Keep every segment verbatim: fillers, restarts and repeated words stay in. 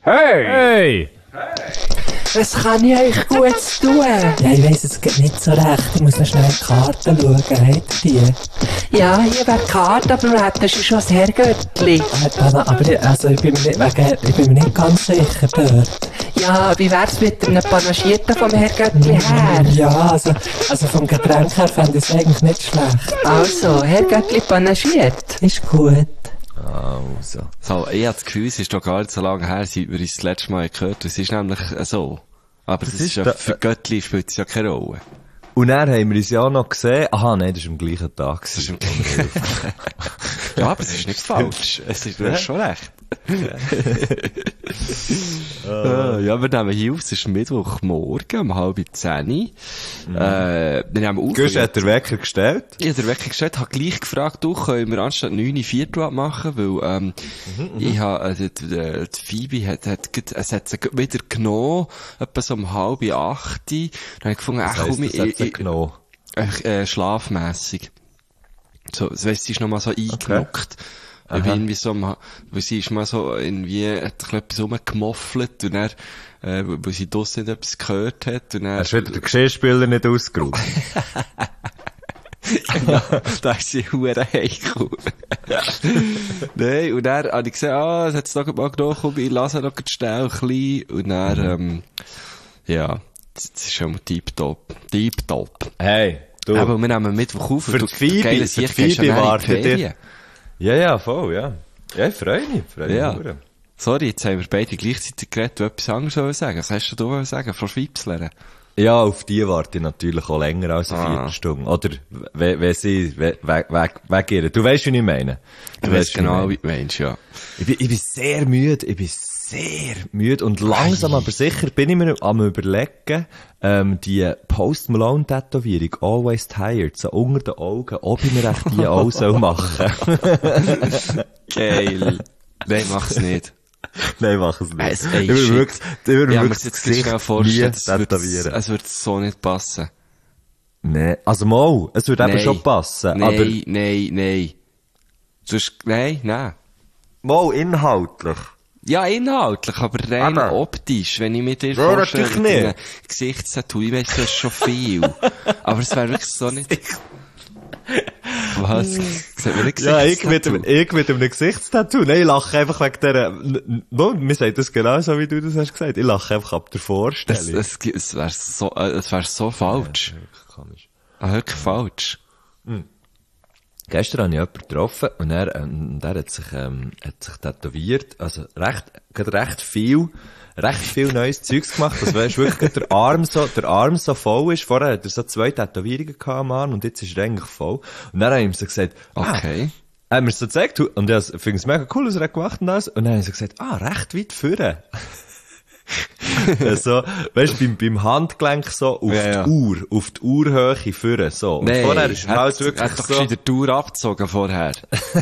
Hey! Hey! Was kann ich euch Gutes tun? Ja, ich weiss es geht nicht so recht. Ich muss noch schnell in die Karten schauen. Habt ihr die? Ja, hier wäre die Karte, aber du hättest schon das Herrgöttli. Äh, aber ich, also, ich, bin mir nicht, wegen, ich bin mir nicht ganz sicher dort. Ja, wie wär's mit einem Panagierten vom Herrgöttli her? Ja, also, also vom Getränk her fände ich es eigentlich nicht schlecht. Also, Herrgöttli panagiert. Ist gut. Also. So, ich habe das Gefühl, es ist doch gar nicht so lange her, seit wir uns das letzte Mal gehört haben. Es ist nämlich so. Aber das, das ist, ist ja, da, für Göttli spielt es ja keine Rolle. Und dann haben wir uns ja auch noch gesehen. Aha, nein, das ist am gleichen Tag. Das ist am gleichen Tag. Ja, aber es ist nicht falsch. Es ist, du hast schon recht. uh, ja, wir nehmen hier auf, es ist Mittwochmorgen um halb zehn. Mhm. Äh, wir nehmen auf. Gusch hat den Wecker gestellt? Ich habe den Wecker gestellt, habe gleich gefragt, du, können wir anstatt neun Uhr Viertel machen, weil, ähm, mhm, ich habe, äh, die, die, die Phoebe hat, hat, es hat sie wieder genommen, etwa so um halb acht. Dann habe ich gefunden, ach komm, ich, ich, ich genommen? Äh, schlafmässig. So, das weißt, sie ist noch mal so eingenockt. Okay. Weil irgendwie so, weil sie ist mal so irgendwie, hat etwas rumgemoffelt und dann, äh, weil sie draussen nicht etwas gehört hat und dann... Hast du wieder den Geschirrspüler nicht ausgeräumt? Ja, da ist sie hure heikel. Nein, und dann habe ich gesagt, ah, es hat es noch mal genommen, komm, ich lasse noch schnell ein bisschen. Und dann, ähm, ja, das, das ist schon mal tipptopp. Tipptopp. Hey, du. Aber wir nehmen Mittwoch auf. Für die Phoebe, für die Phoebe wartet dir. Ja, ja, voll, ja. Ja, ich freue mich, freue mich. Ja. Sorry, jetzt haben wir beide gleichzeitig geredet, du etwas anderes sagen. Was hast du da sagen, Frau Schweipsler? Ja, auf die warte ich natürlich auch länger als eine ah. Viertelstunde. Oder, wenn sie, weg ihr. Du weißt, wie ich meine. Du, du weißt genau, wie du meinst, ja. Ich bin, ich bin sehr müde, ich bin sehr müde und langsam, aber sicher bin ich mir am überlegen, ähm, die Post Malone Tätowierung, always tired, so unter den Augen, ob ich mir echt die auch soll machen. Geil. Nein, mach's nicht. Nein, mach es nicht. Es, ey, ich würde wirklich, ich würde ja, wirklich jetzt schnell vorstellen, es wird, tätowieren. Es wird so nicht passen. Nee, also mal, es würde eben schon passen. Nein, aber nein, nein. Sonst, nein, nein. Mal inhaltlich. Ja, inhaltlich, aber rein aber. optisch, wenn ich mir dir ja, vorstelle, mit einem Gesichtstattoo, ich weiss, das ist schon viel. Aber es wäre wirklich so nicht... Was? Sieht man nicht ja, ich mit, dem, ich mit einem Gesichtstattoo. Nein, ich lache einfach wegen der... No, mir sagt das genau so, wie du das hast gesagt. Ich lache einfach ab der Vorstellung. Es, es, es wäre so, äh, es wäre so falsch. Ja, komisch. Ah, wirklich falsch. Hm. Gestern habe ich jemanden getroffen und er, ähm, der hat sich, ähm, hat sich tätowiert, also recht, gerade recht viel, recht viel neues Zeugs gemacht, das weisst wirklich, der Arm so, der Arm so voll ist. Vorher hat er so zwei Tätowierungen gehabt am Arm und jetzt ist er eigentlich voll. Und dann habe ich ihm so gesagt, okay. Ah, er hat mir so gezeigt, und ich finde es mega cool, was er hat gemacht und alles. Und dann habe ich so gesagt, ah, recht weit vorne. so, weißt du, beim, beim Handgelenk so auf ja, ja. die Uhr, auf die Uhrhöhe führen, so. Und nee, vorher ist er halt wirklich hat doch so... die Tour abgezogen vorher.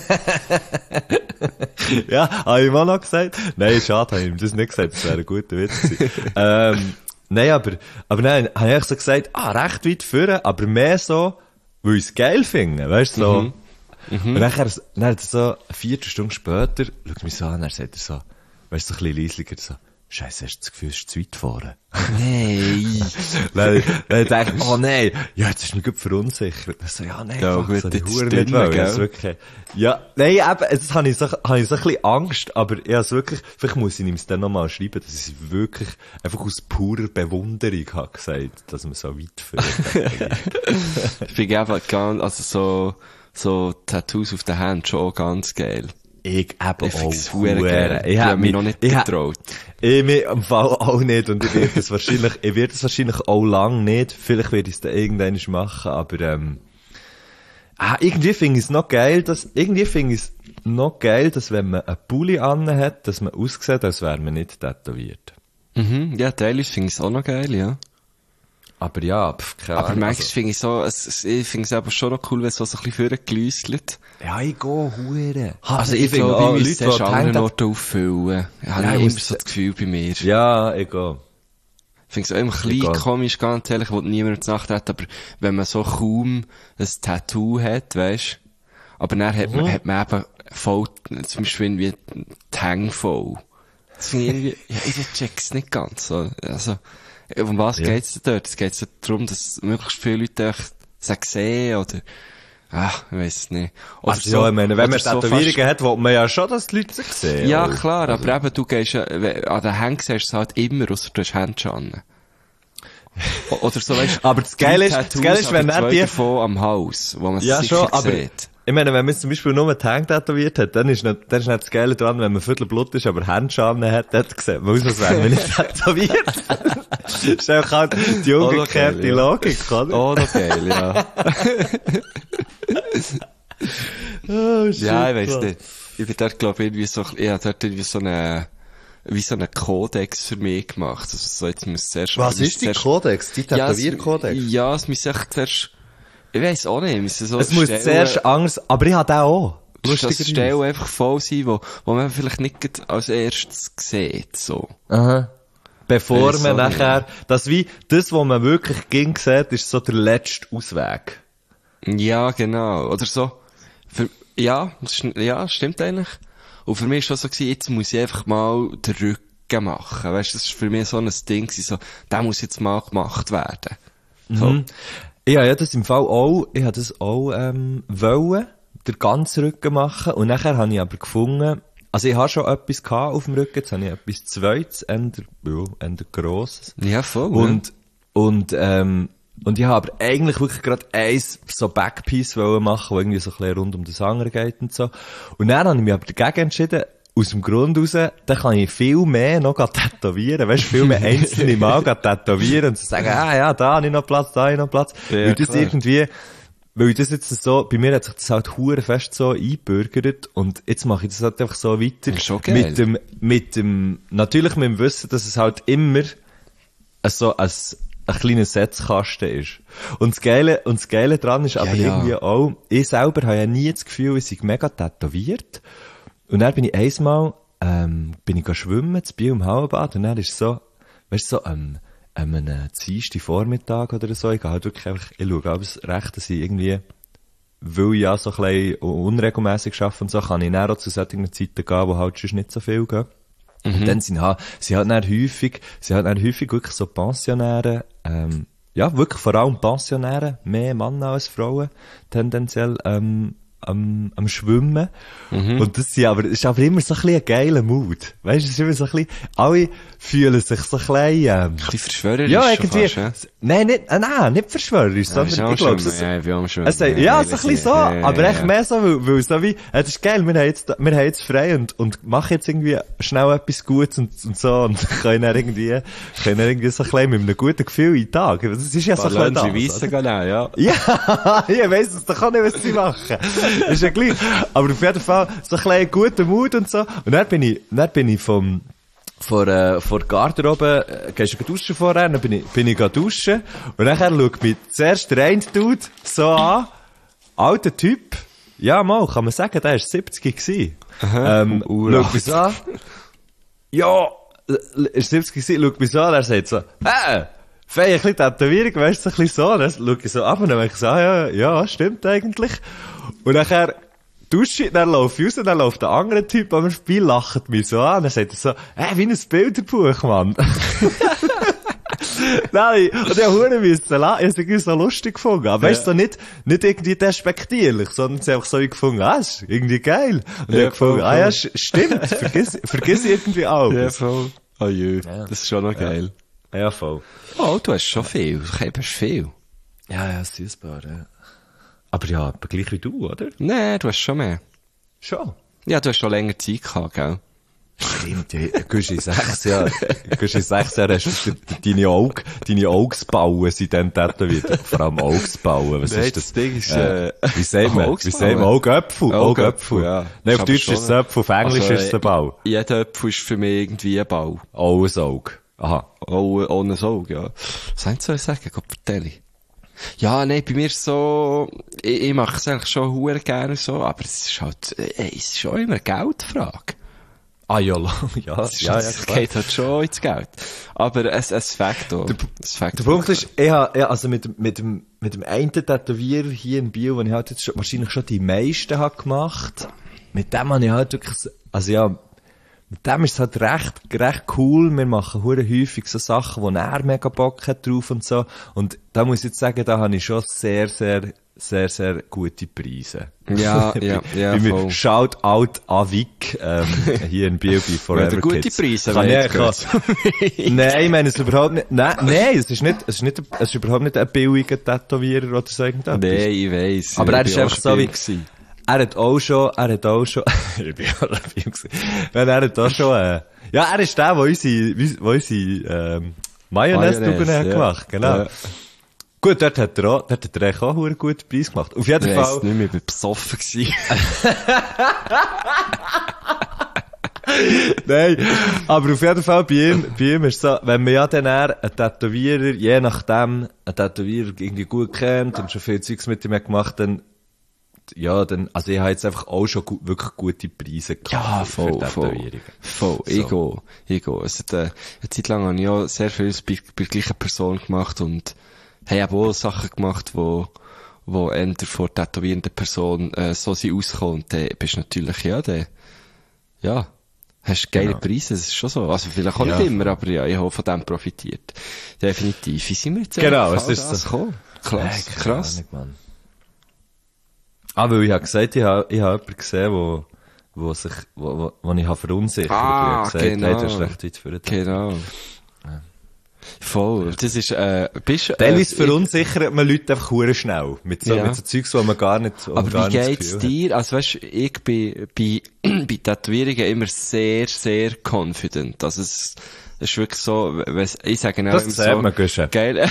Ja, habe ich ihm auch noch gesagt. Nein, schade, habe ich ihm das nicht gesagt, das wäre ein guter Witz gewesen. ähm, nein, aber, aber nein, habe ich so gesagt, ah, recht weit führen, aber mehr so, weil ich es geil finde, weißt du, so. Mhm. Mhm. Und nachher, dann hat er so, eine Viertelstunde später, schaut mich so an, er sagt er so, weißt du, so ein bisschen leislicher, so, Scheiße, hast du das Gefühl, es ist zu weit fahren? Nein. Dann, dann dachte ich, oh nein, ja, jetzt ist mir gut verunsichert. Dann so, ja, nein, ja, fuck, gut, so das die Hure ist nicht dünn, wollen. gell? Das wirklich, ja, nein, eben, jetzt habe ich so, habe ich so ein bisschen Angst, aber ich habe es wirklich, vielleicht muss ich ihm es dann nochmal schreiben, dass ich es wirklich einfach aus purer Bewunderung habe gesagt, dass man so weit fährt. Ich finde einfach ganz, also so, so Tattoos auf der Hand schon ganz geil. Ich eben ich auch. Geil. Ich, ich habe mich noch nicht getraut. Ich mich im Fall auch nicht und ich werde das wahrscheinlich, ich werde das wahrscheinlich auch lang nicht. Vielleicht werde ich es dann irgendwann machen, aber ähm, ah, irgendwie finde ich es noch geil, dass, irgendwie finde ich es noch geil, dass wenn man einen Pulli an hat, dass man aussieht, als wäre man nicht tätowiert. Mhm, ja, teilweise finde ich es auch noch geil, ja. Aber ja, pf, keine Aber Ahnung. manchmal Also, finde ich so, es, es, ich finde es aber schon noch cool, wenn es so ein bisschen vorgelüsselt. ja, ich gehe hure. Also ich, ich finde auch, Leute, die an anderen Orten auffüllen. Ich habe Ja, immer muss- so das Gefühl bei mir. Ja, ich gehe. Ich finde es auch immer ein bisschen Egal. komisch, ganz ehrlich, wo niemand zu Nacht hat, aber wenn man so kaum ein Tattoo hat, weisst, aber dann hat man, Mhm. hat man eben voll, zum Beispiel irgendwie die Hänge voll. Das finde ich irgendwie, ja, ich check's nicht ganz, so. Also, um was Ja. geht's denn dort? Es geht ja darum, dass möglichst viele Leute es sehen oder, ach, ich weiss es nicht. Oder Also ja, ich meine, wenn man oder so Tätowierungen fast- hat, will man ja schon, dass die Leute sich sehen. Ja, oder? klar, Also, aber eben, du gehst ja, we- an den Händen siehst du es halt immer, ausser du hast Handschuhe an. O- Oder so, weißt Aber das Geile drei ist- das Geile ist, wenn aber er zwei die- davon am Hals, wo man Ja, sicher schon, aber sieht. ich meine, wenn man jetzt zum Beispiel nur die Hände tätowiert hat, dann ist nicht, dann ist nicht das Geile dran, wenn man viertel Blut ist, aber Handschuhe hat, dann sieht man aus, als wäre man nicht tätowiert. Das ist auch halt die Auch noch umgekehrte geil, ja. Logik, oder? Oh, noch geil, ja. Oh, shit, Ja, ich weiss Mann. nicht. Ich bin dort, glaub ich, irgendwie so, ich hab dort irgendwie so eine, wie so einen Kodex für mich gemacht. Also, so, jetzt muss zuerst, Was muss ist die zuerst- Kodex? Die Ja, es- Tätowierkodex? Ja, es muss echt zuerst, ich weiss auch nicht, müssen so Es muss Stellen- zuerst Angst, aber ich habe den auch. dass das Lustigerweise. Stellen einfach voll sein, wo, wo man vielleicht nicht gerade als erstes sieht, so. Aha. Bevor Weiss man auch nicht. nachher, das wie, das, was man wirklich ging sieht, ist so der letzte Ausweg. Ja, genau. Oder so. Für, ja, das ist, ja, stimmt eigentlich. Und für mich war es schon so gewesen, jetzt muss ich einfach mal den Rücken machen. Weißt du, das ist für mich so ein Ding gewesen, so, der muss jetzt mal gemacht werden. So. Mhm. Ich habe ja das im Fall auch, ich habe das auch, ähm, wollen, den ganzen Rücken machen, und nachher habe ich aber gefunden, also ich habe schon etwas gehabt auf dem Rücken, jetzt habe ich etwas Zweites, eher, ja, eher Grosses. Ja, voll. Und, und, ähm, und ich habe aber eigentlich wirklich gerade eins so Backpiece wollen machen, wo irgendwie so ein bisschen rund um das andere geht und so. Und dann habe ich mich aber dagegen entschieden, aus dem Grund raus, dann kann ich viel mehr noch grad tätowieren, weißt du, viel mehr einzelne Mal grad tätowieren und so sagen, ah ja, da habe ich noch Platz, da habe ich noch Platz. Ja, weil das klar. irgendwie, weil das jetzt so, bei mir hat sich das halt hure fest so eingebürgert, und jetzt mache ich das halt einfach so weiter. Ist schon geil. Mit dem, mit dem, natürlich mit dem Wissen, dass es halt immer so ein, ein kleiner Setzkasten ist. Und das Geile, und das Geile dran ist aber ja. irgendwie auch, ich selber habe ja nie das Gefühl, ich sei mega tätowiert. Und dann bin ich einmal, ähm, bin ich go schwimmen, zu Biel im Hallenbad, und dann ist so, weißt du, so, ähm, ähm, einen Dienstag Vormittag oder so, ich gehe halt wirklich einfach, ich schaue alles recht, dass ich irgendwie, weil ich ja so ein bisschen unregelmässig arbeite und so, kann ich dann auch zu solchen Zeiten gehen, wo halt schon nicht so viel gehen. Und dann sind halt, sie halt dann häufig, sie halt dann häufig wirklich so Pensionäre, ähm, ja, wirklich vor allem Pensionäre, mehr Männer als Frauen, tendenziell, ähm, am, am Schwimmen. Und das, sind aber, das ist aber immer so ein bisschen ein geiler Mut. Weißt du, es ist immer so ein bisschen, alle fühlen sich so ein bisschen, ähm, Ein bisschen verschwörerisch ja, schon irgendwie, fast, ja? nein, nicht, äh, nein, nicht verschwörerisch, Ja, ist sondern auch ich glaube, schon- es, ja, ich bin auch schon- es, ja, ja, so ein bisschen so, ja, ja, aber echt ja. mehr so, weil, weil so wie, äh, das ist geil, wir haben jetzt, wir haben jetzt frei und, und machen jetzt irgendwie schnell etwas Gutes und, und so, und können dann irgendwie, können dann irgendwie so ein bisschen mit einem guten Gefühl in den Tag. Das ist ja so ein bisschen das, Ballonchen weissen oder? gehen, ja. Ja, ich weiss es doch auch nicht, was sie machen. Ist ja gleich. Aber auf jeden Fall, so ein bisschen guter Mut und so. Und dann bin ich, dann bin ich vom, vor, äh, vor der Garderobe, äh, gehst du duschen vorher, dann bin ich, bin ich duschen. Und nachher schaut mich zuerst der eine Dude so an. Alter Typ. Ja, mal, kann man sagen, der war siebzig gewesen. Ähm, Uh, schaut mich so an. Ja, er ist siebzig gewesen, schaut mich so an, er sagt so, hä? Fei, ein bisschen Tätowierung, weißt du, so ein bisschen so. Dann schaue ich so ab und dann denke ich so, ah, ja, ja, stimmt eigentlich. Und nachher dusche ich, dann laufe ich raus, dann läuft der andere Typ an mir vorbei, lacht mich so an, dann sagt er so, hä, wie ein Bilderbuch, Mann. Nein, und ich habe müssen lachen, ich habe es irgendwie so lustig gefunden. Aber weißt du, so nicht, nicht irgendwie despektierlich, sondern es einfach so gefunden, ah, ist irgendwie geil. Und Ja, ich habe gefunden, voll, ah ja, voll. sch- stimmt, vergiss, vergiss irgendwie auch. Ja, voll. Oh je, das ist schon noch geil. Ja, voll. Oh, du hast schon viel. Du hast viel. Ja, ja, süßbar, ja. Aber ja, aber gleich wie du, oder? Nein, du hast schon mehr. Schon. Ja, du hast schon länger Zeit gehabt, gell? Stimmt, ja, gehst in sechs Jahren, gehst in sechs Jahren hast du deine Augen, deine Augsbauen sind dann tätowiert. Vor allem Augsbauen, was Nein, ist das? das Ding ist, äh, äh, wie sagt man, wie Augsbauen? sagt man, Augäpfel, Augäpfel, Augäpfel. ja. Nein, Ist auf aber Deutsch schon- ist es Äpfel, auf Englisch Also, ist es ein Bau. Jeder Apfel ist für mich irgendwie ein Bau. Oh, ein Auge. Aha. Oh, ohne ein Auge, ja. Was soll ich sagen? Gott, vertelle ich. Ja, nein, bei mir ist so, ich, ich mache es eigentlich schon hure gerne so, aber es ist halt, äh, es ist schon immer eine Geldfrage. Ah, ja, ja, Es ist- ja, ja, es klar. geht halt schon ins Geld. Aber es, es fängt auch. Es fängt Der Punkt ist, ich habe, ja, also mit, dem- mit dem, mit dem einen Tätowierer hier in Biel, den ich halt jetzt schon, wahrscheinlich schon die meisten habe gemacht, mit dem habe ich halt wirklich, so- also ja, mit dem ist es halt recht, recht cool. Wir machen hure häufig so Sachen, wo er mega Bock hat drauf und so. Und da muss ich jetzt sagen, da habe ich schon sehr, sehr, sehr, sehr gute Preise. Ja, ja, ja, Bei mir voll. Shout out an Vic, ähm, hier in Bio bei Forever Wenn ihr gute Kids. Preise Kann wollt, ich, geht. kann, nein, ich meine es überhaupt nicht, nein, nein, es ist nicht, es ist nicht, es ist überhaupt nicht ein billiger Tätowierer oder so irgendetwas. Nein, ich weiss. Aber er Ich ist bin einfach auch so wie, Spiel gewesen. er hat auch schon, er hat auch schon, ich bin auch dabei gewesen. Nein, er hat auch schon, äh, ja, er ist der, der unsere, wo unsere, ähm, Mayonnaise-Tuben Mayonnaise, hat ja. gemacht, genau. Ja. Gut, dort hat er auch, dort hat er eigentlich auch einen guten Preis gemacht. Auf jeden Ich Fall. weiss nicht mehr, ich war besoffen gewesen. Nein, aber auf jeden Fall bei ihm, bei ihm ist so, wenn man ja dann eher einen Tätowierer, je nachdem, einen Tätowierer irgendwie gut kennt und schon viel Zeugs mit ihm hat gemacht, dann, ja, dann, also ich habe jetzt einfach auch schon gu wirklich gute Preise gehabt Ja, für voll, voll. Tätowierungen. Voll, ich gehe, ich gehe. Es hat, äh, eine Zeit lang habe ich auch sehr viel bei, bei der gleichen Person gemacht und habe eben auch Sachen gemacht, wo, wo eher vor der tätowierenden Person, äh, so sind ausgekommen. Und dann bist du natürlich, ja, der, ja, hast geile Genau. Preise, das ist schon so. Also vielleicht auch Ja, nicht immer, aber ja, ich habe von dem profitiert. Definitiv. Wie sind wir jetzt Genau, auf es ist das so. gekommen? Krass, Nein, keine krass. Ahnung, Mann. Ah, weil ich habe gesagt, ich habe, ich habe jemanden gesehen, wo, wo sich, wo, wo, wo ich habe verunsichert. Ah, ich habe gesagt, genau. hey, du hast recht weit für den Genau. Voll. Das ist, äh, bist, äh, Teilweise verunsichert man Leute einfach hure schnell. Mit so, Ja. mit so Zeugs, wo man gar nicht, wo man Aber gar wie nicht das geht's Gefühl dir? Also weißt, ich bin bei, bei Tätowierungen immer sehr, sehr confident. Also es, es ist wirklich so, wenn- ich sage auch Das immer sieht so, man, Guschen. geil.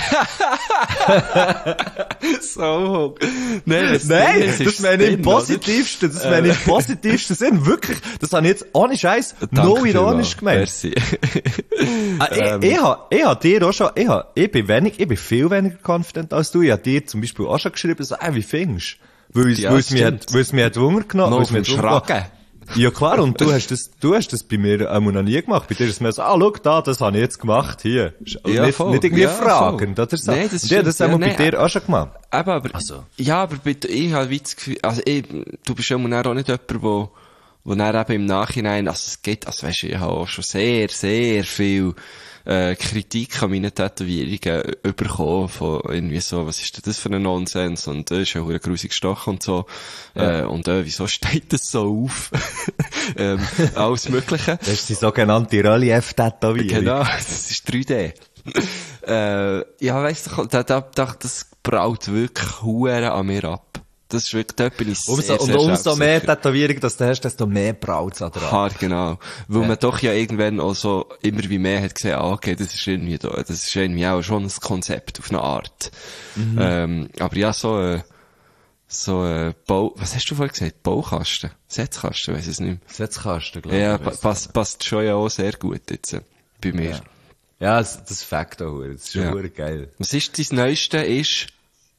So. Nein, das Nein, Ding ist, das ist meine ich im drin, oder? positivsten, das meine ich im positivsten Sinn, wirklich. Das habe ich jetzt ohne Scheiß, Danke no ironisch vielmals. gemeint. Merci. Ah, Ähm. ich, ich hab, ich hab dir auch schon, ich hab, ich bin wenig, ich bin viel weniger confident als du. Ich hab dir zum Beispiel auch schon geschrieben, so, ey, wie findest du? Weil es, Ja, weil es mir stimmt. hat, weil es mir hat Wunder genommen, Noch weil auf es mir dem hat Wunder Schragen. genommen. Ja klar, und du hast das, du hast das bei mir einmal noch nie gemacht. Bei dir ist es mir so, ah, schau da, das habe ich jetzt gemacht, hier. Ja, nicht, voll. nicht irgendwie Ja, fragend, voll. oder so. Nein, das und ich hab das stimmt. einmal Ja, bei nein, dir auch schon gemacht. Eben, aber, Also. ja, aber bei, ich habe wie das Gefühl, also ich, du bist ja auch nicht jemand, wo, wo dann eben im Nachhinein, also es geht, also weisst du, ich habe auch schon sehr, sehr viel, äh, Kritik an meinen Tätowierungen bekommen, von irgendwie so, was ist denn das für ein Nonsens, und das ist ja verdammt grusig gestochen und so, Ja. äh, und äh, wieso steht das so auf? ähm, alles Mögliche. Das ist die sogenannte Relief-Tätowierung. Genau, das ist drei D. äh, ja, weißt du, da, da, da, das braut wirklich Huren an mir ab. Das ist wirklich, dort bin ich sehr, Umso, und sehr umso mehr selbstsicher. Tätowierungen, dass du hast, desto mehr braut's an dran. Haar, genau. Weil Ja. man doch ja irgendwann auch so immer wie mehr hat gesehen, ah, okay, das ist irgendwie da, das ist irgendwie auch schon ein Konzept auf eine Art. Mhm. Ähm, aber ja, so, äh, so, äh, Bau, was hast du vorhin gesagt? Baukasten? Setzkasten, weiss es nicht Setzkasten, glaube mehr. ich. Ja, pa passt, passt schon ja auch sehr gut jetzt, äh, bei mir. Ja. Ja, das, das Fakt auch, das ist schon Ja. hure geil. Was ist dein Neueste? Ist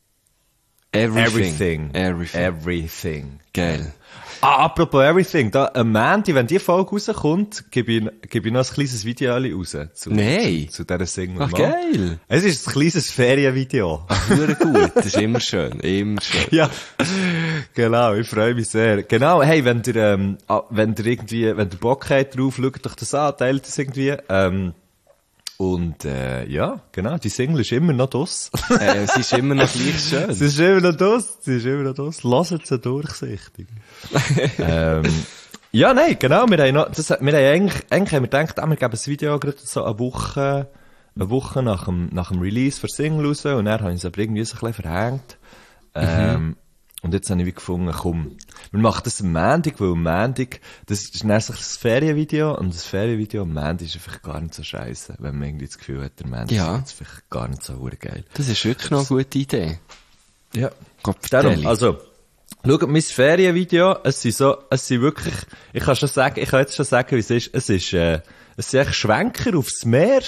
Everything. Everything. Everything. Everything. Geil. Ah, apropos Everything, da, am Mandy, wenn die Folge rauskommt, gebe ich, gebe ich noch ein kleines Video raus. Zu, Nein. Zu, zu dieser Single. Ach, Mann. geil. Es ist ein kleines Ferienvideo. Hure gut. Das ist immer schön. Immer schön. Ja, genau, ich freue mich sehr. Genau, hey, wenn ihr, ähm, ah, wenn ihr irgendwie, wenn ihr Bock habt drauf, schaut euch das an, teilt das irgendwie, ähm, und, äh, ja, genau, die Single ist immer noch das. äh, es ist immer noch gleich schön. Sie ist immer noch das, sie ist immer noch das. Lasst sie durchsichtig. ähm, ja, nein, genau, wir haben noch, das, wir haben eigentlich, eigentlich haben wir gedacht, ah, wir geben das Video gerade so eine Woche, eine Woche nach dem, nach dem Release für Single raus, und dann habe ich es aber irgendwie so ein bisschen verhängt. Ähm, und jetzt habe ich wie gefunden, komm, wir machen das am Montag, weil am Montag, das ist dann so ein Ferienvideo, und das Ferienvideo am Montag ist einfach gar nicht so scheiße, wenn man irgendwie das Gefühl hat, der Montag Ja. ist jetzt vielleicht gar nicht so verdammt geil. Das ist wirklich noch eine gute Idee. Ja. Gott, Darum, vertell. also, schaut mein Ferienvideo, es sind so, es sind wirklich, ich kann schon sagen, ich kann jetzt schon sagen, wie es ist, es ist, äh, es sind echt Schwenker aufs Meer.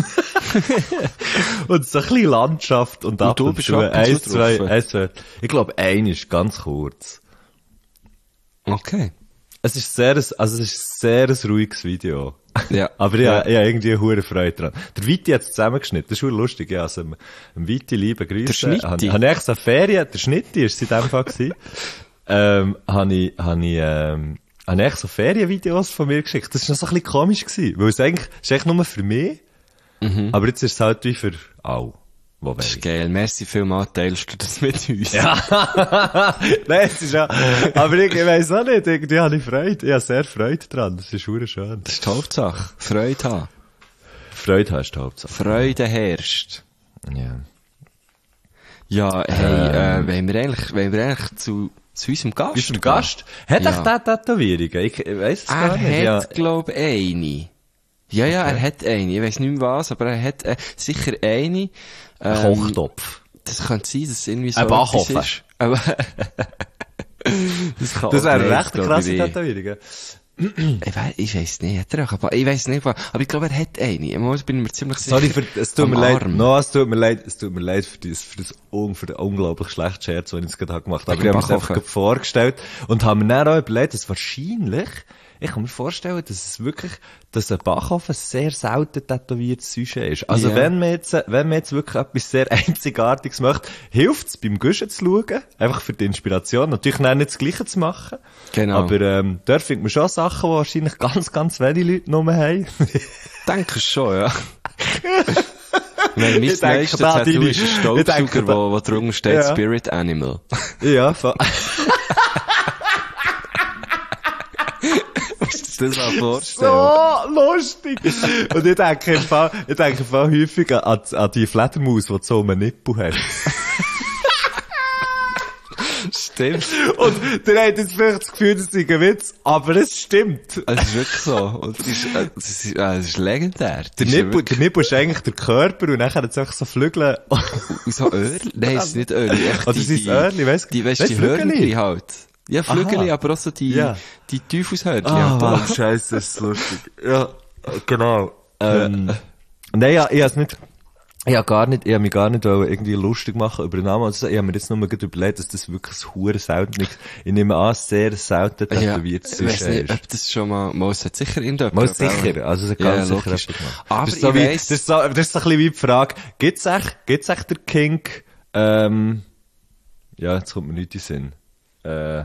Und so ein bisschen Landschaft und, ab du und bist zu, ab und eins, zu zwei, drauf. eins, zwei. Ich glaube, ein ist ganz kurz. Okay. Es ist sehr, ein- also es ist sehr ein ruhiges Video. Ja. Aber ich, Ja. habe- ich habe irgendwie eine hohe Freude dran. Der Viti hat es zusammengeschnitten. Das ist schon lustig. Ja, also, dem Viti, liebe Grüße. Der Schnitti? Habe hab ich echt so Ferien, der Schnitti ist es in dem Fall gewesen. ähm, habe ich, habe ich, ähm, habe ich so Ferienvideos von mir geschickt. Das war noch so ein bisschen komisch gewesen, weil es eigentlich, es ist eigentlich nur für mich, mhm. aber jetzt ist es halt wie für alle. Wo das ist geil. Merci vielmals, teilst du das mit uns. Ja. Nein, es ist ja, aber ich, ich weiss auch nicht, irgendwie habe ich Freude. Ich habe sehr Freude dran. Das ist verdammt schön. Das ist die Hauptsache. Freude haben. Freude hast du die Hauptsache. Freude herrscht. Ja. Ja, hey, ähm. äh, wenn wir eigentlich, wenn wir eigentlich zu, zu unserem Gast Unserem Gast? Hat ja. echt der Tätowierungen? Ich, ich weiss es er gar nicht. Er hat, ja. glaub ich, eine. Ja, ja, okay. er hat eine. Ich weiss nicht mehr was, aber er hat äh, sicher eine. Ein ähm, Kochtopf. Das könnte sein, dass es irgendwie so ein Backofen. ist. Aber das kann das wäre nicht, recht krasse Tätowierungen. Ich weiss, ich weiss nicht, hat er auch, aber ich weiss nicht, aber ich glaube, er hat eine. Ich bin mir ziemlich sicher. Sorry, für, es tut mir leid, no, es tut mir leid, es tut mir leid für das, für das, un, für den unglaublich schlechten Scherz, den ich jetzt gerade gemacht habe. Aber ich habe mir das einfach vorgestellt und habe mir dann auch überlegt, dass wahrscheinlich, ich kann mir vorstellen, dass es wirklich, dass ein Backofen sehr selten tätowiertes Sujet ist. Also yeah. wenn man jetzt, wenn man jetzt wirklich etwas sehr Einzigartiges möchte, hilft es beim Guschen zu schauen. Einfach für die Inspiration. Natürlich nicht das Gleiche zu machen. Genau. Aber, ähm, dort findet man schon Sachen, die wahrscheinlich ganz, ganz wenige Leute nur haben. Denke schon, ja. Mein meiste Tattoo deine, ist ein Staubsauger, wo, wo drunter steht ja. Spirit Animal. Ja, voll. Das mal vorstellen. So lustig! Und ich denke im Fall, ich denke im Fall häufig an, an die Fledermaus, die du so einen Nippel hast. Stimmt. Und der hat jetzt vielleicht das Gefühl, das ist ein Witz, aber es stimmt. Es ist wirklich so. Und es ist, es ist, es ist legendär. Der Nippel, wirklich... der Nippel ist eigentlich der Körper und dann hat es einfach so Flügel. Und so Öhrchen? Nein, es ist nicht Öhrchen. Oder es ist Öhrchen, weißt du? Die, weißt, die Hörnchen halt. Ja, Flügel, aber auch so die, ja. die Teufelshörnchen. Ah, Mann, Scheiße, das ist lustig. Ja, genau. Ähm, nein, ja, ich hab's nicht, ich hab gar nicht, ich hab mich gar nicht irgendwie lustig machen über den Namen. Also, ich hab mir jetzt nur mal überlegt, dass das wirklich ein hure selten ist. Ich nehme an, sehr selten tätowiert ja, ich weiss nicht, ob das schon mal, mal hat sicher in der Mal sicher, also, es hat ganz ja, sicher logisch. Aber das ist, so wie, weiss... das, ist so, das ist so ein bisschen wie die Frage, gibt's echt, gibt's echt der Kink, ähm, ja, jetzt kommt mir nicht in den Sinn. Äh,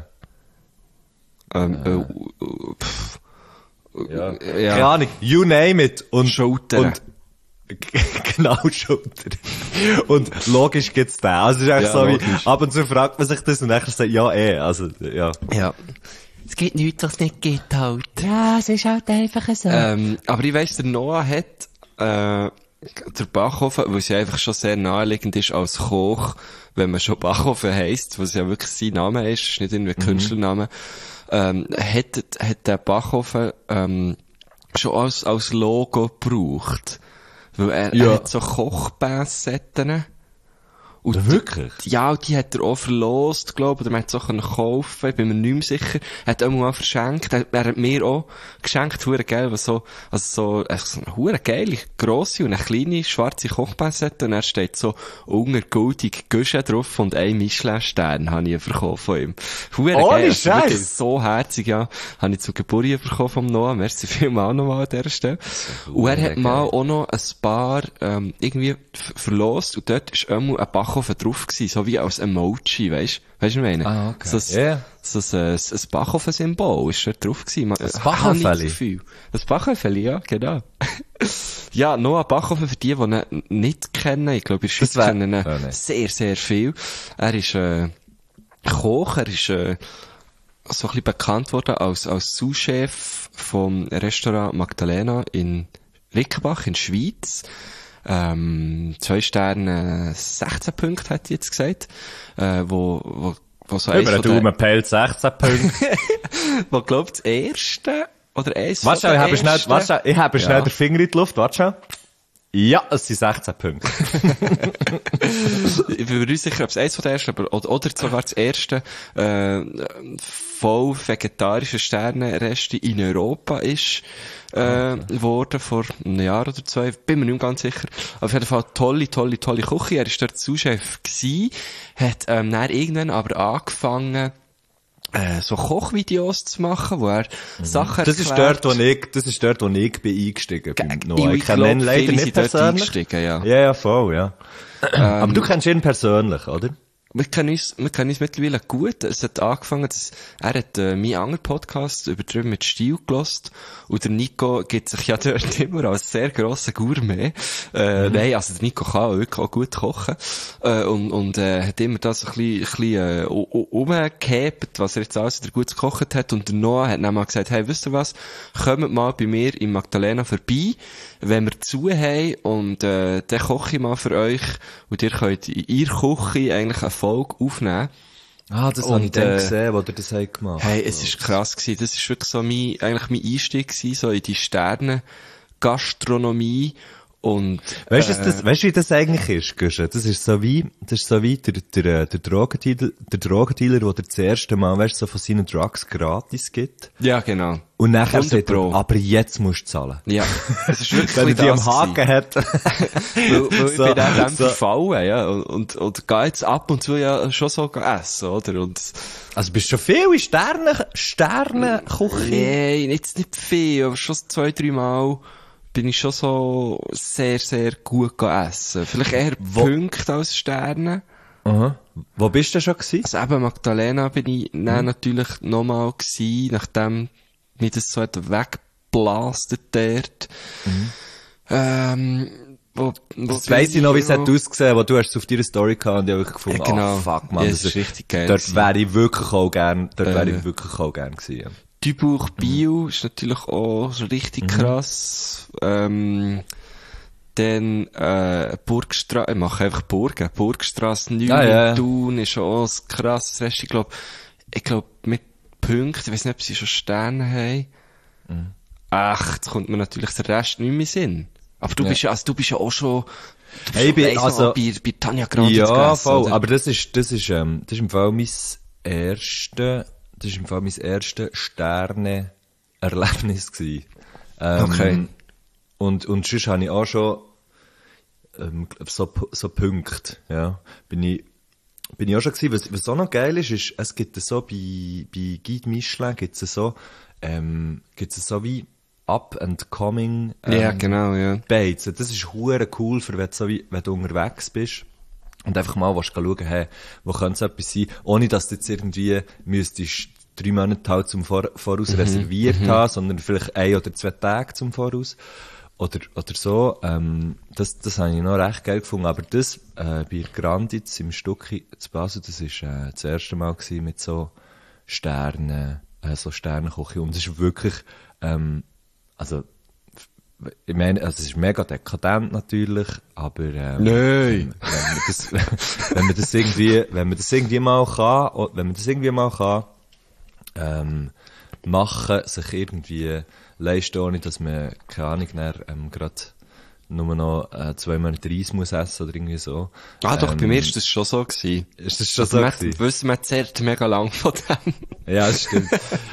ähm, äh, äh, pff, ja. ja. Keine Ahnung, you name it. Und, Schulter. Und, genau, Schulter. Und logisch gibt's den. Also, es ist eigentlich ja, so logisch. Wie, ab und zu fragt man sich das und nachher sagt, ja, eh, also, ja. Ja. Es gibt nichts, was es nicht gibt halt. Ja, es ist halt einfach so. Ähm, aber ich weiss, der Noah hat, äh, der Backofen, weil es ja einfach schon sehr naheliegend ist als Koch, wenn man schon Backofen heisst, was ja wirklich sein Name ist, ist nicht irgendwie ein mhm. Künstlername, ähm, hat, hat der Backofen, ähm, schon als, als Logo gebraucht. Weil er, ja. er hat so Kochbässetten. Und ja, wirklich? Die, ja, die hat er auch verlost, glaub, oder man hat es auch kaufen, ich bin mir nicht mehr sicher. Er hat auch mal verschenkt, er, er hat mir auch geschenkt, hure geil, was so, also so, so eine hure geile, grosse und eine kleine schwarze Kochbässette, und er steht so unter goldig Güsche drauf und ein Michelin-Stern habe ich bekommen von ihm. Hure oh, geil, also wirklich so herzig, ja. Habe ich zur Geburt bekommen vom Noah, merci vielmal nochmal an dieser Stelle. Und er hat geil. Mal auch noch ein paar, ähm, irgendwie verlost, und dort ist einmal ein Bach drauf gewesen, so wie als Emoji, weisst, weisst du, was ich meine? Ah, okay. So ein, yeah. so ein, ein Backofen-Symbol ist dort drauf gewesen. Man, ein Backofen? Ein Backofen, ja, genau. Ja, noch ein Backofen für die, die ihn nicht kennen. Ich glaube, ihr Schweiz kennen ihn oh, sehr, sehr viel. Er ist, äh, Koch, er ist, äh, so ein bisschen bekannt worden als, als Sous-Chef vom Restaurant Magdalena in Rickenbach in der Schweiz. Ähm, zwei Sterne, sechzehn Punkte, hat die jetzt gesagt, äh, wo, wo, wo so über einen Daumenpelz sechzehn Punkte. Wo, glaub, das erste, oder eins warte schon, ich habe schnell, warte schon, ich habe ja. schnell den Finger in die Luft, warte schon. Ja, es sind sechzehn Punkte. Ich bin mir nicht sicher, ob es eins von den ersten, aber, oder, oder sogar das erste, äh, voll vegetarische Sternenreste in Europa ist, äh, okay. worden vor einem Jahr oder zwei. Bin mir nicht mehr ganz sicher. Auf jeden Fall tolle, tolle, tolle Küche. Er war dort Sous-Chef gsi, hat, ähm, dann irgendwann aber angefangen, äh, so Kochvideos zu machen, wo er mhm. Sachen das erklärt. Ist dort, wo ich, das ist dort, wo ich bin eingestiegen bin. No, ich kenne ihn leider nicht persönlich. Ja, ja, voll, ja. Ähm, aber du kennst ihn persönlich, oder? wir kennen uns, wir kennen uns mittlerweile gut. Es hat angefangen, dass, er hat, äh, meinen anderen Podcast übertrieben mit Stil gelost. Und der Nico gibt sich ja dort immer als sehr grosser Gourmet. Äh, mhm. Nein, also der Nico kann wirklich auch gut kochen. Äh, und, und, äh, hat immer das ein bisschen, ein bisschen, äh, umgehebt, was er jetzt alles wieder gut gekocht hat. Und der Noah hat dann mal gesagt, hey, wisst ihr was? Kommt mal bei mir in Magdalena vorbei, wenn wir zu haben, und, äh, dann koche ich mal für euch. Und ihr könnt in ihrer Küche eigentlich eine Folge aufnehmen. Ah, das und, habe ich dann äh, gesehen, wo der das hat gemacht. Hey, es ist krass gewesen. Das ist wirklich so mein, eigentlich mein Einstieg gewesen, so in die Sterne-Gastronomie. Und, weißt du, äh, das, weißt du, wie das eigentlich ist, Guschen? Das ist so wie, das ist so wie der, der, der Drogendealer, der Drogendealer, der dir das erste Mal, weißt du, so von seinen Drugs gratis gibt. Ja, genau. Und nachher hundert sagt er, Pro. aber jetzt musst du zahlen. Ja. Es ist wirklich Wenn er die am das Haken gewesen. hat. weil, weil So, ich bin dann so. verfallen, ja. Und, und, und gehe jetzt ab und zu ja schon so essen, oder? Und, Also bist du schon viel in Sterne, Sternenküche? nein, jetzt nicht viel, aber schon zwei, drei Mal bin ich schon so sehr, sehr gut essen. Vielleicht eher Wo- Punkte als Sterne. Aha. Wo bist du schon gewesen? Also eben Magdalena bin ich dann natürlich nochmal gewesen, nachdem mich das so hat weggeblastet dort. Ähm, wo, wo Das weiss ich noch, wie es hat noch- ausgesehen, wo du hast es auf deiner Story gehabt und ich habe wirklich gefunden, Ja, genau. oh fuck, man, Ja, das das ist richtig geil Dort gewesen. wäre ich wirklich auch gern, dort wäre Äh. ich wirklich auch gern gewesen. Ja. Duisburg Bio ist natürlich auch so richtig krass. Ähm, dann äh, Burgstrasse, ich mache einfach Burgen. Burgstrasse neun Ah, ja, ja. in Thun ist auch ein krasses Rest. Ich glaube, ich glaube mit Punkten, ich weiß nicht, ob sie schon Sterne haben. Ach, jetzt kommt mir natürlich der Rest nicht mehr in den Sinn. Aber du Ja. bist ja, also du bist ja auch schon, du bist Hey, ich bin- schon also- bei, bei Tanja Grandi Ja, gegessen, voll, oder? aber das ist, das ist, ähm, das ist im Fall mein erste, das ist im Fall mein erste Sterne-Erlebnis gewesen. Ähm, Okay. Und, und sonst habe ich auch schon, ähm, so, so Punkte, ja. Bin ich, bin ich auch schon gewesen. Was, was auch noch geil ist, ist, es gibt so bei, bei Guide Michelin gibt's so, ähm, gibt's so wie up and coming, ähm, Ja, genau, ja. Bates. Das ist hure cool, für wenn du, so wie, wenn du unterwegs bist. Und einfach mal willst schauen, hey, wo könnte es etwas sein, ohne dass du jetzt irgendwie müsstest drei Monate halt zum Vor Voraus Mhm, reserviert haben, sondern vielleicht ein oder zwei Tage zum Voraus. Oder, oder so. Ähm, das, das habe ich noch recht geil gefunden. Aber das, äh, bei Granditz im Stucki zu Basel, das ist, äh, das erste Mal gewesen mit so Sternen, äh, so Sternenküche. Und es ist wirklich, ähm, also, ich meine, also es ist mega dekadent natürlich, aber, ähm, Nein. wenn man das, wenn man das irgendwie, wenn man das irgendwie mal kann, o- wenn man das irgendwie mal kann, ähm, machen, sich irgendwie leisten, ohne dass man, keine Ahnung, dann, ähm, grad nur noch, äh, zwei Monate Reis muss essen oder irgendwie so. Ah, doch, ähm, bei mir ist das schon so gewesen. Ist das schon Also so man, gewesen? wissen, man zehrt mega lang von dem. Ja, das stimmt.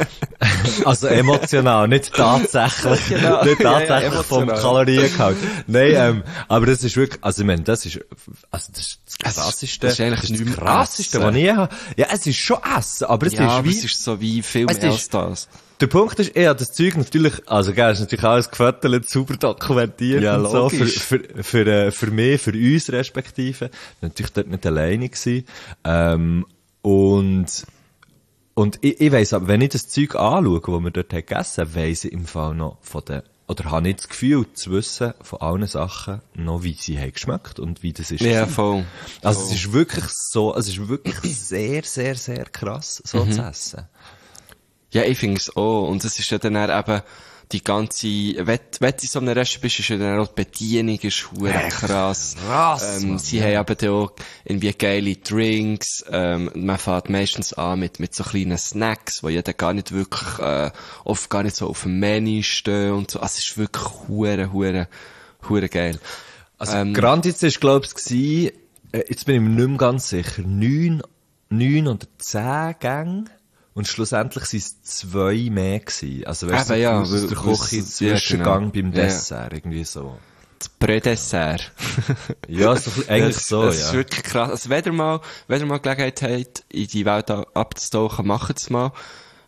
Also emotional, nicht tatsächlich. Genau. Nicht Ja, ja, tatsächlich vom emotional. Kaloriengehalt. Nein, ähm, aber das ist wirklich, also ich meine, das ist, also das ist das Es ist- krasseste, das ist eigentlich das, nicht mehr krasseste, Essen. was ich habe. Ja, es ist schon Essen, aber es Ja, ist aber wie, es ist so wie viel Es mehr ist- als das. der Punkt ist, eher das Zeug natürlich, also gell, ist natürlich alles gefüttert, super dokumentiert Ja, und so, für, logisch. für, für, äh, für mich, für uns respektive. Natürlich dort nicht alleine gewesen. Ähm, und, und ich, ich weiss aber, wenn ich das Zeug anschaue, das wir dort haben gegessen, weiss ich im Fall noch von den, oder habe ich das Gefühl zu wissen, von allen Sachen noch, wie sie haben geschmeckt und wie das ist. Ja, gewesen. voll. Also es ist wirklich so, es ist wirklich sehr, sehr, sehr krass, so zu essen. Ja, ich finde es auch. Und es ist ja dann eben die ganze, wenn, wenn du in so einem Restaurant bist, ist ja dann auch die Bedienung ist hure krass. krass, ähm, Mann, sie ja. haben eben dann auch irgendwie geile Drinks, ähm, man fährt meistens an mit, mit so kleinen Snacks, die ja dann gar nicht wirklich, äh, oft gar nicht so auf dem Menü stehen und so. Also es ist wirklich hure, hure, hure geil. Also, Ähm, Granditz ist, glaub ich, gewesen, äh, jetzt bin ich mir nicht mehr ganz sicher, neun, neun oder zehn Gänge. Und schlussendlich waren es zwei mehr gewesen. Also, weißt du, Eben, ja, aus weil- der weil Küche, es- ja, Zwischengang genau. beim Ja. Dessert, irgendwie so. Das Prä-Dessert. Ja, so, ein bisschen- eigentlich das, so, das ja. ist wirklich krass. Also, wenn ihr mal, wenn ihr mal Gelegenheit habt, in die Welt a- abzutauchen, macht es mal.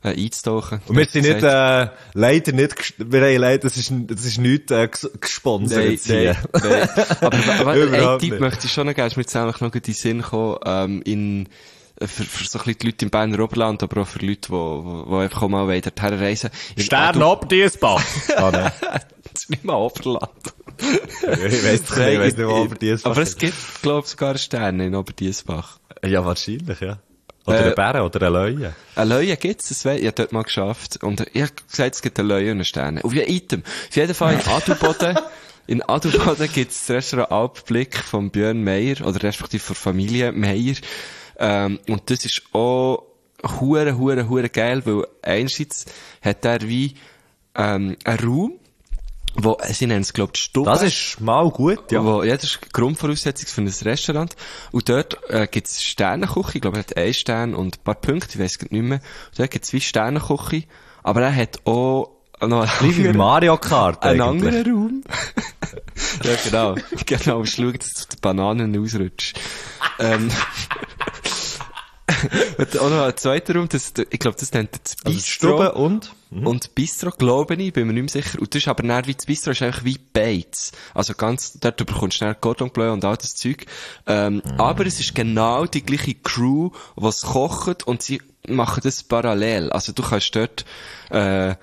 äh, einzutauchen. Und wir sind nicht, äh, leider nicht, ges- wir haben leider, das ist, das ist nicht, äh, ges- gesponsert Nein, hier. nein, nein. Aber, aber einen Überhaupt Tipp nicht. möchte ich schon noch geben, ist mir jetzt eigentlich noch in den Sinn gekommen, ähm, in, für, für so ein bisschen die Leute im Berner Oberland, aber auch für Leute, die, die, die einfach auch mal dorthin reisen. Stern ab, Diesbach. Ah, nein. Das ist nicht mal Oberland. Ich weiss doch nicht, ich weiss nicht, wo aber Diesbach Aber es ist. gibt, glaube ich, sogar einen Stern in Oberdiesbach. Ja, wahrscheinlich, ja. Oder Äh, ein Bären oder ein Löwe. Ein Löwe gibt's, das wei- ich hab dort mal geschafft. Und ich hab gesagt, es gibt einen Löwe und einen Stern. Auf jeden Item. Auf jeden Fall in Adelboden, in Adelboden gibt's das Restaurant Alpblick von Björn Meyer, oder respektive von Familie Meyer. Ähm, und das ist auch hure, hure, hure geil, weil einerseits hat er wie, ähm, einen Raum, wo, sie nennen es, glaub ich, Stube. Das ist mal gut, ja. Wo, ja, das ist die Grundvoraussetzung für ein Restaurant. Und dort äh, gibt's Sternenküche. Ich glaube, er hat einen Stern und ein paar Punkte, ich weiss nicht mehr. Und dort gibt's wie Sternenküche. Aber er hat auch noch Wie wie Mario Kart einen eigentlich. anderen Raum. Ja, genau. Genau, schau, dass du die Bananen ausrutschst. ähm, und auch noch ein zweiter Raum, das, ich glaube, das nennt er das Also Bistro. Stube und? Mhm. Und Bistro, glaube ich, bin mir nicht mehr sicher. Und das ist aber näher wie das Bistro, ist eigentlich wie Bates. Also ganz, dort bekommst du schnell Cordon Bleu und all das Zeug. Ähm, Mhm. aber es ist genau die gleiche Crew, die es kocht, und sie machen das parallel. Also du kannst dort, äh,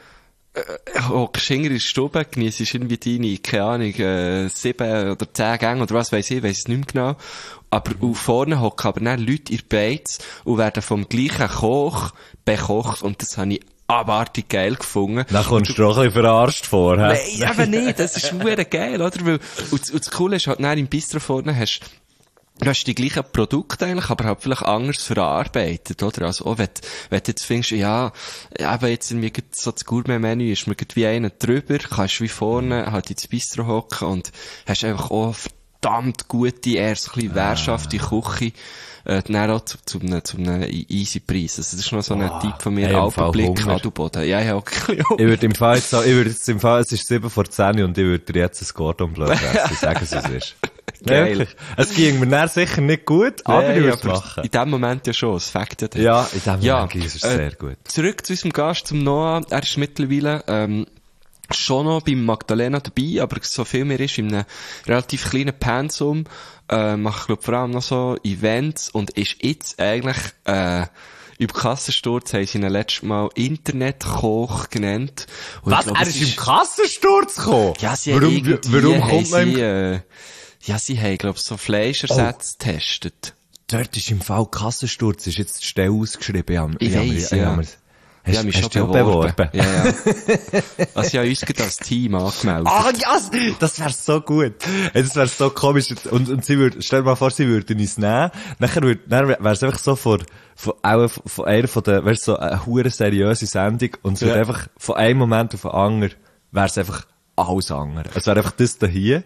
hockst hinter in der Stube, genießt irgendwie deine, keine Ahnung, äh, sieben oder zehn Gänge oder was weiss ich, weiss es nicht mehr genau. Aber mhm. vorne hocken aber dann Leute in Bates und werden vom gleichen Koch bekocht, und das habe ich abartig geil gefunden. Dann kommst du auch ein bisschen verarscht vor, hä? Nein, eben nicht, das ist verdammt geil, oder? Weil, und, und das Coole ist halt, dann im Bistro vorne hast du hast die gleichen Produkte eigentlich, aber halt vielleicht anders verarbeitet, oder? Also, auch wenn, wenn du jetzt findest, ja, eben jetzt irgendwie so das Gourmet-Menü ist mir wie einer drüber, kannst du wie vorne halt ins Bistro hocken und hast einfach auch verdammt gute, eher so ein bisschen wehrschafte Küche, äh, dann auch zu, zu einem, zu einem easy Preis. Also, das ist noch so ein Oh, Tipp von mir, ey, im Fall Alpenblick, Hunger. Adelboden. Ja, ich habe auch ein bisschen Ich würde im Fall jetzt so, ich würde jetzt im Fall, es ist sieben vor zehn und ich würde dir jetzt ein Cordon Bleu essen, sagen sie es ist. Geil. Wirklich. Es ging mir dann sicher nicht gut, aber Nein, ich würde es aber machen. in dem Moment ja schon, es fängt ja dann. Ja, in dem Ja, Moment ist es äh, sehr gut. Zurück zu unserem Gast, zum Noah. Er ist mittlerweile ähm, schon noch beim Magdalena dabei, aber so viel mehr ist in einem relativ kleinen Pensum. Äh, macht, glaub, vor allem noch so Events und ist jetzt eigentlich äh, über Kassensturz haben sie ihn letztes Mal Internetkoch genannt. Und Was? ich glaub, Er es ist im Kassensturz gekommen? Ja, sie warum, haben irgendwie, warum haben kommt man sie, im... äh, ja, sie haben, glaub, so Fleischersätze getestet. Dort ist im Fall Kassensturz, ist jetzt die Stelle ausgeschrieben. Ja, Ich weiss, ja. Hast, Ja, mich hast schon du dich auch beworben. beworben? Ja, ja. Also, ich habe uns gerade als Team angemeldet. Ah, ja, das wäre so gut. Ey, das wäre so komisch. Und, und sie würde, stell dir mal vor, sie würden uns nehmen. Nachher würde, dann wäre es einfach so von, von, auch von einer von der, weißt du, so eine hure seriöse Sendung. Und es Ja. würde einfach von einem Moment auf den anderen, wäre es einfach alles andere. Es wäre einfach das da hier.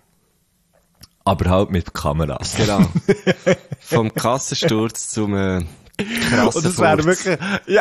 Aber halt mit Kameras. Genau. Vom Kassensturz zum, äh, krassen Und das wäre Furz. wirklich, ja.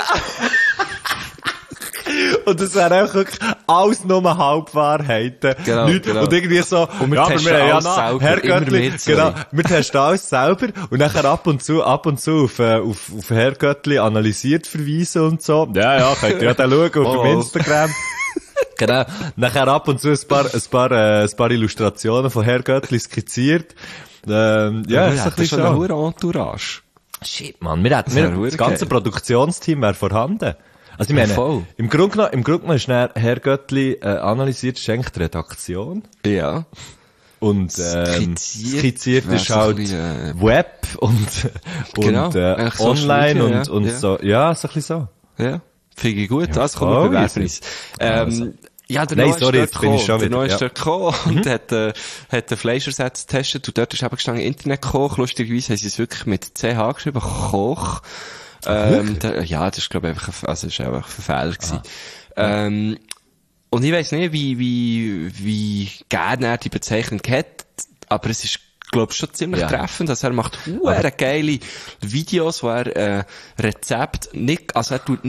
Und das wäre auch wirklich alles nur Halbwahrheiten. Genau, Nicht, genau. Und irgendwie so, Und wir ja, aber testen wir haben ja alles noch, selber, Herr immer Göttli, mehr, sorry. genau, wir testen alles selber und nachher ab und zu, ab und zu auf, äh, auf, auf Herr Göttli analysiert verweisen und so. Ja, ja, könnt ihr ja dann schauen auf Oh, dem oh. Instagram. Genau. Nachher ab und zu ein paar, ein paar, äh, ein paar Illustrationen von Herr Göttli skizziert. Ähm, ja, Ja, ist ein das ist bisschen schon eine schon. hohe Entourage. Shit, Mann, wir hätten, Das wär wir, verdammt das ganze geil. Produktionsteam wäre vorhanden. Also ich Ja, meine, voll. im Grunde genommen, im Grunde genommen ist dann Herr Göttli äh, analysiert, schenkt die Redaktion Ja. und ähm, Skizziert skizziert wär ist so ein halt bisschen, äh, Web und, Genau, und äh, eigentlich Social online Media, und, ja. und Ja. so, ja, so ein bisschen so. Ja. Finde ich gut. Ja, das kommt voll wir easy. bewerben uns. Ähm, Also. ja, der Nein, Noah sorry, ist jetzt bin ich dort schon gekommen. Der wieder, Noah ist ja. dort gekommen und hat, äh, hat den Fleischersatz getestet und dort ist eben gestanden Internetkoch. Lustigerweise haben sie es wirklich mit C H geschrieben, Koch. Ähm, der, ja, das ist, glaube ich, einfach, ein- also, das ist einfach ein Fehler gewesen. Ähm, und ich weiss nicht, wie, wie, wie gerne er die Bezeichnung hat, aber es ist, glaube ich, schon ziemlich Ja. treffend. Also er macht huere geile Videos, wo er, äh, Rezept nicht, also er tut nicht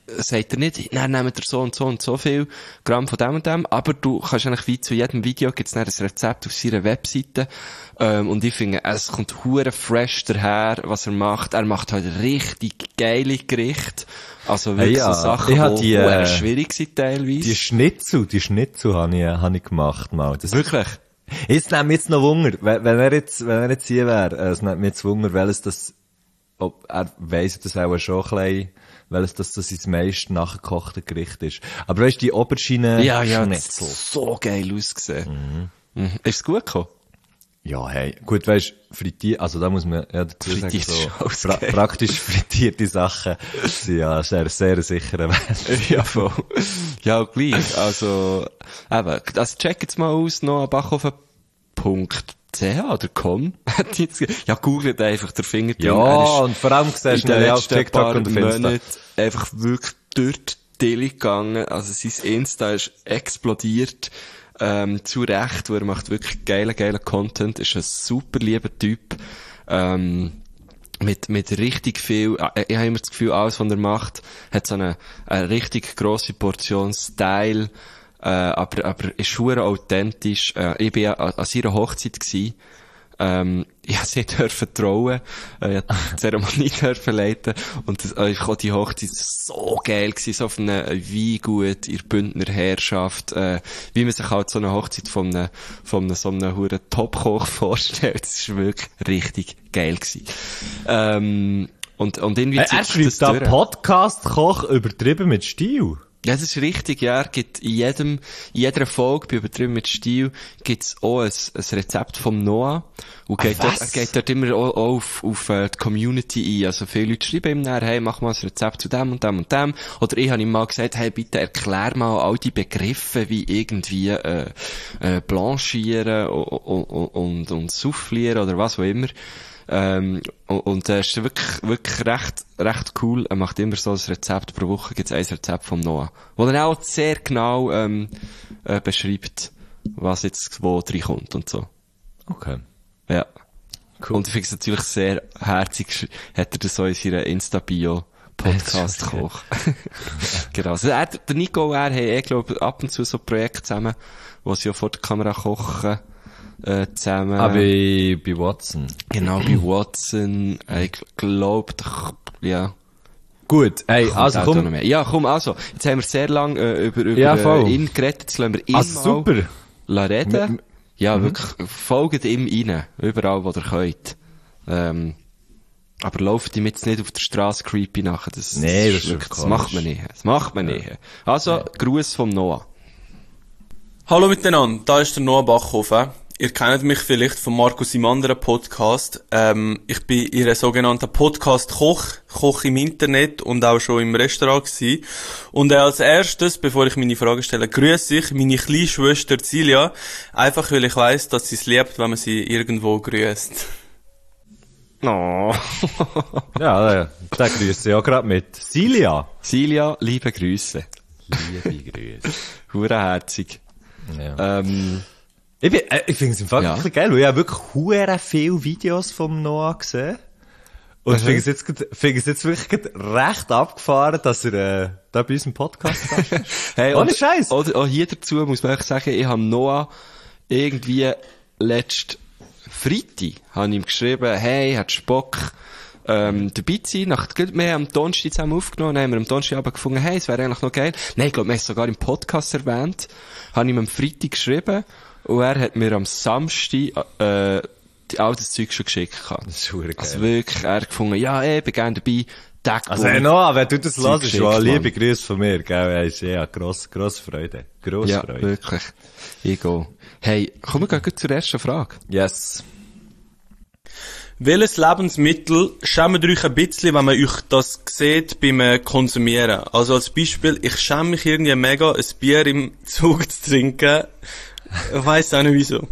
sagt er nicht, dann nehmt ihr so und so und so viel Gramm von dem und dem, aber du kannst eigentlich wie zu jedem Video gibt's dann ein Rezept auf seiner Webseite, ähm, und ich finde, es kommt hure fresh daher, was er macht. Er macht halt richtig geile Gerichte, also wirklich Hey, ja. so Sachen, Ich die, hab die, die äh, schwierig sind teilweise. Die Schnitzel, die Schnitzel habe ich, hab ich gemacht mal. Das Wirklich? Jetzt nimmt mich jetzt noch Wunder, wenn, wenn er jetzt, wenn er jetzt hier wäre, äh, es nimmt mich jetzt Wunder, welches das, ob, er weiss das auch schon ein bisschen, welches das, das sein meist nachgekochte Gericht ist. Aber weißt du, die Oberschiene Ja, ja, das Schnitzel. hat so geil ausgesehen. Mhm. Mhm. Ist es gut gekommen? Ja, hey, gut, weisst, frittiert, also da muss man ja dazu sagen, Frittiert so, ist alles pra geil. praktisch frittierte Sachen sind ja sehr, sehr sicherer Wert. Ja, voll. Ja, gleich. Also, eben, also check jetzt mal aus, noch bachhofen punkt c h oder com. Ja, googelt einfach der Finger drin. Er Ja, ist und vor allem in siehst du den ihn ja auf letzten TikTok paar und auf Insta. Monaten einfach wirklich durch die Dille gegangen. Also sein Insta ist explodiert. Ähm, zu Recht, wo er macht wirklich geilen, geilen Content, ist ein super lieber Typ, ähm, mit, mit richtig viel, äh, ich habe immer das Gefühl, alles, was er macht, hat so eine, eine richtig grosse Portion Style, äh, aber, aber ist schwer authentisch. Äh, ich bin ja an, an seiner Hochzeit gewesen. Ähm, ich durfte sie dürfen trauen, äh, ich durfte die Zeremonie dürfen leiten, und das, äh, auch die Hochzeit so geil gewesen, so auf einem Weingut, in der Bündner Herrschaft, äh, wie man sich halt so eine Hochzeit von einem, von einem, so einem huren Topkoch vorstellt, das ist wirklich richtig geil gewesen. Ähm, und, und irgendwie Er, er zieht sich schreibt da durch. Podcast-Koch übertrieben mit Stil. Ja, das ist richtig, ja. Er gibt in jedem, in jeder Folge, bei Übertrieben mit Stil, gibt's auch ein, ein Rezept vom Noah. Und geht dort, er geht dort immer auch, auch auf, auf äh, die Community ein. Also viele Leute schreiben ihm dann, hey, mach mal ein Rezept zu dem und dem und dem. Oder ich habe ihm mal gesagt, hey, bitte erklär mal all die Begriffe, wie irgendwie, äh, äh blanchieren und, und, und, und soufflieren oder was auch immer. Ähm, und, und äh, ist wirklich, wirklich recht, recht cool. Er macht immer so ein Rezept pro Woche, gibt's ein Rezept vom Noah. Wo er auch sehr genau, ähm, äh, beschreibt, was jetzt wo reinkommt und so. Okay. Ja. Cool. Und ich finde es natürlich sehr herzig, hat er das so in seiner Insta-Bio Podcast-Koch. Genau. Also er, der Nico und er haben, ich glaube, ab und zu so Projekte zusammen, wo sie ja vor der Kamera kochen, äh, zusammen. Ah, bei, bei Watson. Genau, bei Watson, äh, ich glaube, ja. Gut, hey, Kommt also auch komm. noch mehr. Ja, komm, also, jetzt haben wir sehr lang äh, über, über Ja, voll. äh, ihn geredet, jetzt lassen wir ihn Also mal super. la reden. Mit- Ja, mhm. wirklich, folgt ihm rein, überall, wo ihr könnt. Ähm, aber lauft ihm jetzt nicht auf der Straße creepy nachher. Das, Nee, das ist wirklich, schon das macht man nicht. Das macht man nicht. Also, ja. Gruß vom Noah. Hallo miteinander, da ist der Noah Bachhofen. Ihr kennt mich vielleicht von Markus im anderen Podcast. Ähm, ich bin Ihr sogenannter Podcast-Koch, Koch im Internet und auch schon im Restaurant gewesen. Und äh, als erstes, bevor ich meine Frage stelle, grüße ich meine kleine Schwester Cilia, einfach weil ich weiss, dass sie es liebt, wenn man sie irgendwo grüßt. Oh. Ja, ja, da grüße ich auch gerade mit. Silja. Silja, liebe Grüße. Liebe Grüße. Hurenherzig. Ja. Ähm, Ich, bin, äh, ich finde es im Fall Ja. wirklich geil, weil ich habe wirklich hure viele Videos vom Noah gesehen. Und ich Mhm. finde es jetzt, grad- finde es jetzt wirklich grad recht abgefahren, dass er äh, da bei unserem Podcast ist. Hey, Ohne und- Scheiß. Oder auch hier dazu muss man echt sagen, ich habe Noah irgendwie letzt Freitag habe ich ihm geschrieben, hey, hat Bock, ähm, dabei zu sein. Nach, wir haben am Donnerstag zusammen aufgenommen, dann haben wir am Donnerstagabend gefunden, hey, es wäre eigentlich noch geil. Nein, ich glaube, wir haben es sogar im Podcast erwähnt. Habe ich ihm am Freitag geschrieben und er hat mir am Samstag, äh, die, all das Zeug schon geschickt gehabt. Das ist verdammt geil. Also wirklich, er hat gefunden, ja, ey, ich bin gerne dabei. Tag Also, hey, Noah, wenn du das Zeug hörst, geschickt, war liebe Mann. Grüße von mir, gell? Hey, ist ja grosse, grosse Freude. Grosse Ja, Freude. wirklich. Ich gehe. Hey, kommen wir gleich zur ersten Frage. Yes. Welches Lebensmittel schämt euch ein bisschen, wenn man euch das sieht beim Konsumieren? Also als Beispiel, ich schäme mich irgendwie mega, ein Bier im Zug zu trinken. Ich weiss auch nicht wieso.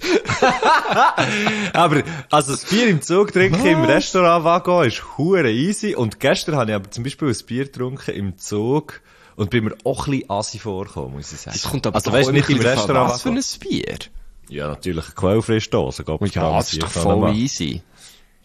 Aber, also, das Bier im Zug trinken im Restaurantwaggon ist hure easy. Und gestern habe ich aber zum Beispiel ein Bier getrunken im Zug und bin mir auch ein bisschen assi vorgekommen, muss ich sagen. Das kommt aber also, doch weißt, auch nicht im immer drauf an, was für Restaurantwaggon. ein Bier? Ja, natürlich, eine Quellfrischdose, Gott Ja, das ist doch voll easy.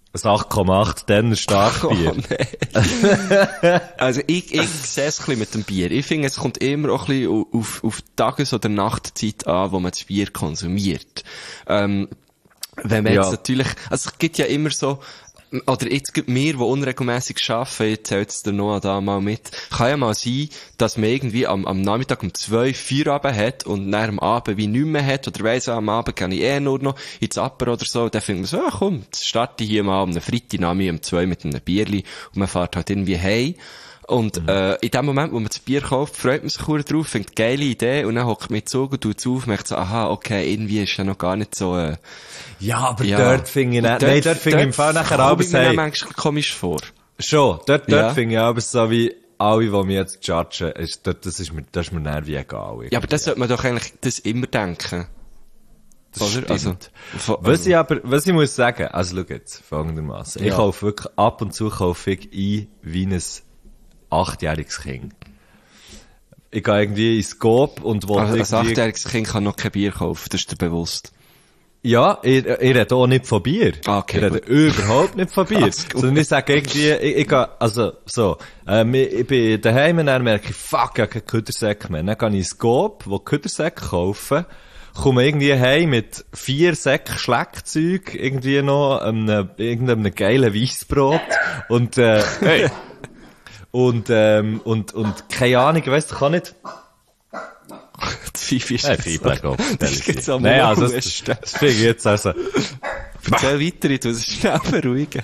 ein acht Komma acht Denner Starkbier. Oh, nee. Also, ich, ich sehe es ein bisschen mit dem Bier. Ich finde, es kommt immer auch ein bisschen auf, auf die Tages- oder Nachtzeit an, wo man das Bier konsumiert. Ähm, wenn man Ja. jetzt natürlich, also es gibt ja immer so, oder jetzt gibt mir, die unregelmässig arbeiten, jetzt zählt es der Noah da mal mit, kann ja mal sein, dass man irgendwie am, am Nachmittag um zwei Feierabend hat und dann am Abend wie nicht mehr hat, oder weiss, am Abend kann ich eh nur noch ins Apper oder so, und dann findet man so, ah, komm, jetzt starte ich hier mal am Freitagnachmittag um zwei mit einem Bierli, und man fährt halt irgendwie heim. Und, äh, in dem Moment, wo man das Bier kauft, freut man sich kurz drauf, findet geile Idee, und dann hockt man mit Zug und tut's auf, merkt so, aha, okay, irgendwie ist ja noch gar nicht so, äh, Ja, aber ja. dort finde ich Und nicht, nein, dort finde ich im Fall nachher komme aber ich mir hey, manchmal komisch vor. schon, dort, dort Ja. finde ich aber so wie alle, die mich jetzt judgen, ist, dort, das ist mir, das ist mir dann wie egal. Ja, aber das sollte man doch eigentlich das immer denken. Das Oder? stimmt. Also, von, Was ich aber, was ich muss sagen, also schau jetzt, folgendermaßen. Ich Ja. kaufe wirklich, ab und zu kaufe ich ein, wie ein achtjähriges Kind. Ich gehe irgendwie ins Scope und will also, als irgendwie... achtjähriges Kind kann noch kein Bier kaufen, das ist dir bewusst. Ja, ich, ich rede auch nicht von Bier. Ah, okay, ich rede gut. überhaupt nicht von Bier. Alles gut. Sondern ich sage irgendwie, ich, ich gehe, also, so, ähm, ich, ich bin daheim und dann merke ich, fuck, ich habe keinen Küdersäck mehr. Dann gehe ich ins Scope, wo Küdersäcke kaufen, komme irgendwie heim mit vier Säcken Schleckzeug, irgendwie noch, einem, irgendeinem geilen Weissbrot und, äh, hey. und, ähm, und, und, keine Ahnung, ich weiss doch auch nicht, Das Fifi ist Hey, das Fieber, so. Gott, Das gibt's am Nein, also, das, Husten. das finde ich jetzt also, Erzähl weiter, ich tu es schnell beruhigen.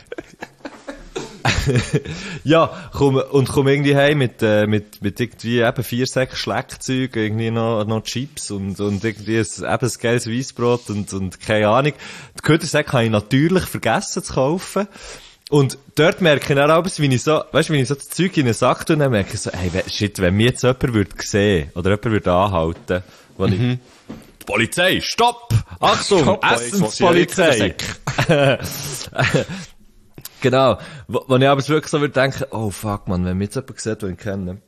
ja, komm, und komm irgendwie heim mit, äh, mit, mit irgendwie eben vier Säcken Schleckzeug, irgendwie noch, noch Chips und, und irgendwie ein, eben ein geiles Weissbrot und, und keine Ahnung. Die Ködersäcke habe ich natürlich vergessen zu kaufen. Und dort merke ich dann auch, wie ich so, weißt du, wenn ich so das Zeug in den Sack tue, dann merke ich so, hey, we- shit, wenn mir jetzt jemand würde sehen, oder jemand würde anhalten, wo ich, die Polizei, stopp! Achtung, Stopp, Essenspolizei! Genau. Wo, wo ich aber wirklich so würde denken, oh fuck, man, wenn mir jetzt jemand sieht, den ich kenne,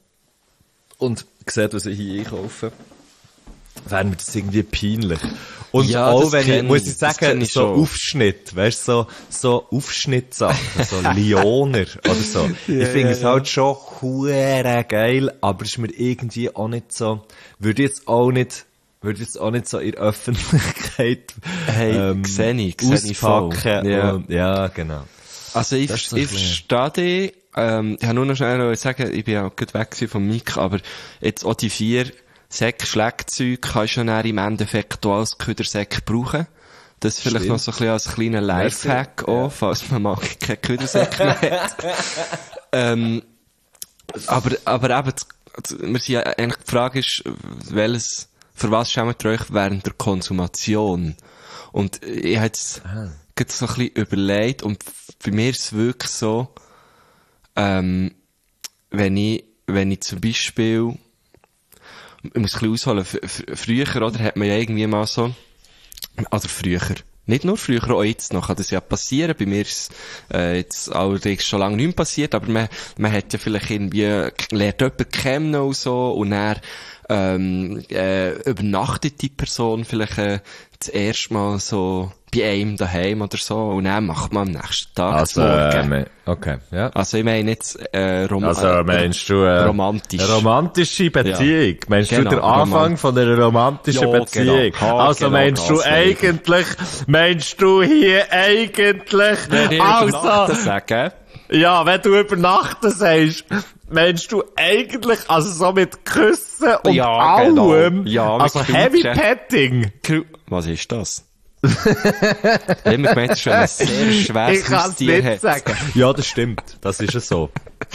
und sieht, was ich hier einkaufe, wäre mir das irgendwie peinlich. Und Ja, auch das wenn ich, kenn muss ich, ich das sagen, kenn ich so schon. Aufschnitt, weißt du, so, so Aufschnittsachen, so Lioner oder so. ich finde es halt schon hure geil, aber es ist mir irgendwie auch nicht so, würde jetzt auch nicht, würde jetzt auch nicht so in der Öffentlichkeit, Hey, ähm, seh ich, seh ich voll. auspacken. Ja. Und, ja, genau. Also ich, Das ist so ich ein bisschen- verstehe dich, ähm, ich habe nur noch schnell noch sagen, ich bin ja gut weg gewesen vom Mik, aber jetzt auch die vier Säcke Schleckzeug kannst du dann im Endeffekt auch als Ködersäck brauchen. Das vielleicht Stimmt. noch so ein bisschen als kleiner Lifehack Ja. auch, falls man mal keinen Ködersäck mehr hat. ähm, aber, aber eben, das- wir sind ja, eigentlich die Frage ist, welches, für was schämt ihr euch während der Konsumation? Und ich habe jetzt gerade so ein bisschen überlegt, und bei mir ist es wirklich so, ähm, wenn ich, wenn ich zum Beispiel, ich muss ein bisschen ausholen, f- f- früher, oder, hat man ja irgendwie mal so, also früher, nicht nur früher, auch jetzt noch kann das ja passieren. Bei mir ist äh, jetzt allerdings schon lange nicht mehr passiert, aber man, man hat ja vielleicht irgendwie, lernt jemanden kennen und so, und dann ähm, äh, übernachtet die Person vielleicht äh, das erste Mal so bei einem daheim oder so, und dann macht man am nächsten Tag Also, das äh, Morgen. me- okay, ja. Also ich meine jetzt äh, rom Also, äh, meinst du, äh, romantisch. eine romantische Beziehung? Meinst Genau, du den Anfang romantisch. von einer romantischen Ja, Beziehung? genau. Also, Genau, meinst du das meine ich. eigentlich, meinst du hier eigentlich, Wenn ich also, übernachten sage, ja, wenn du übernachten sagst, meinst du eigentlich, also so mit Küssen und Ja, allem, genau. Ja, mit also Knutschen. Heavy Petting? was ist das? Ich habe immer gemeint, dass schon ein sehr schweres Ich kann es Haustier nicht hat. sagen. Ja, das stimmt. Das ist es so.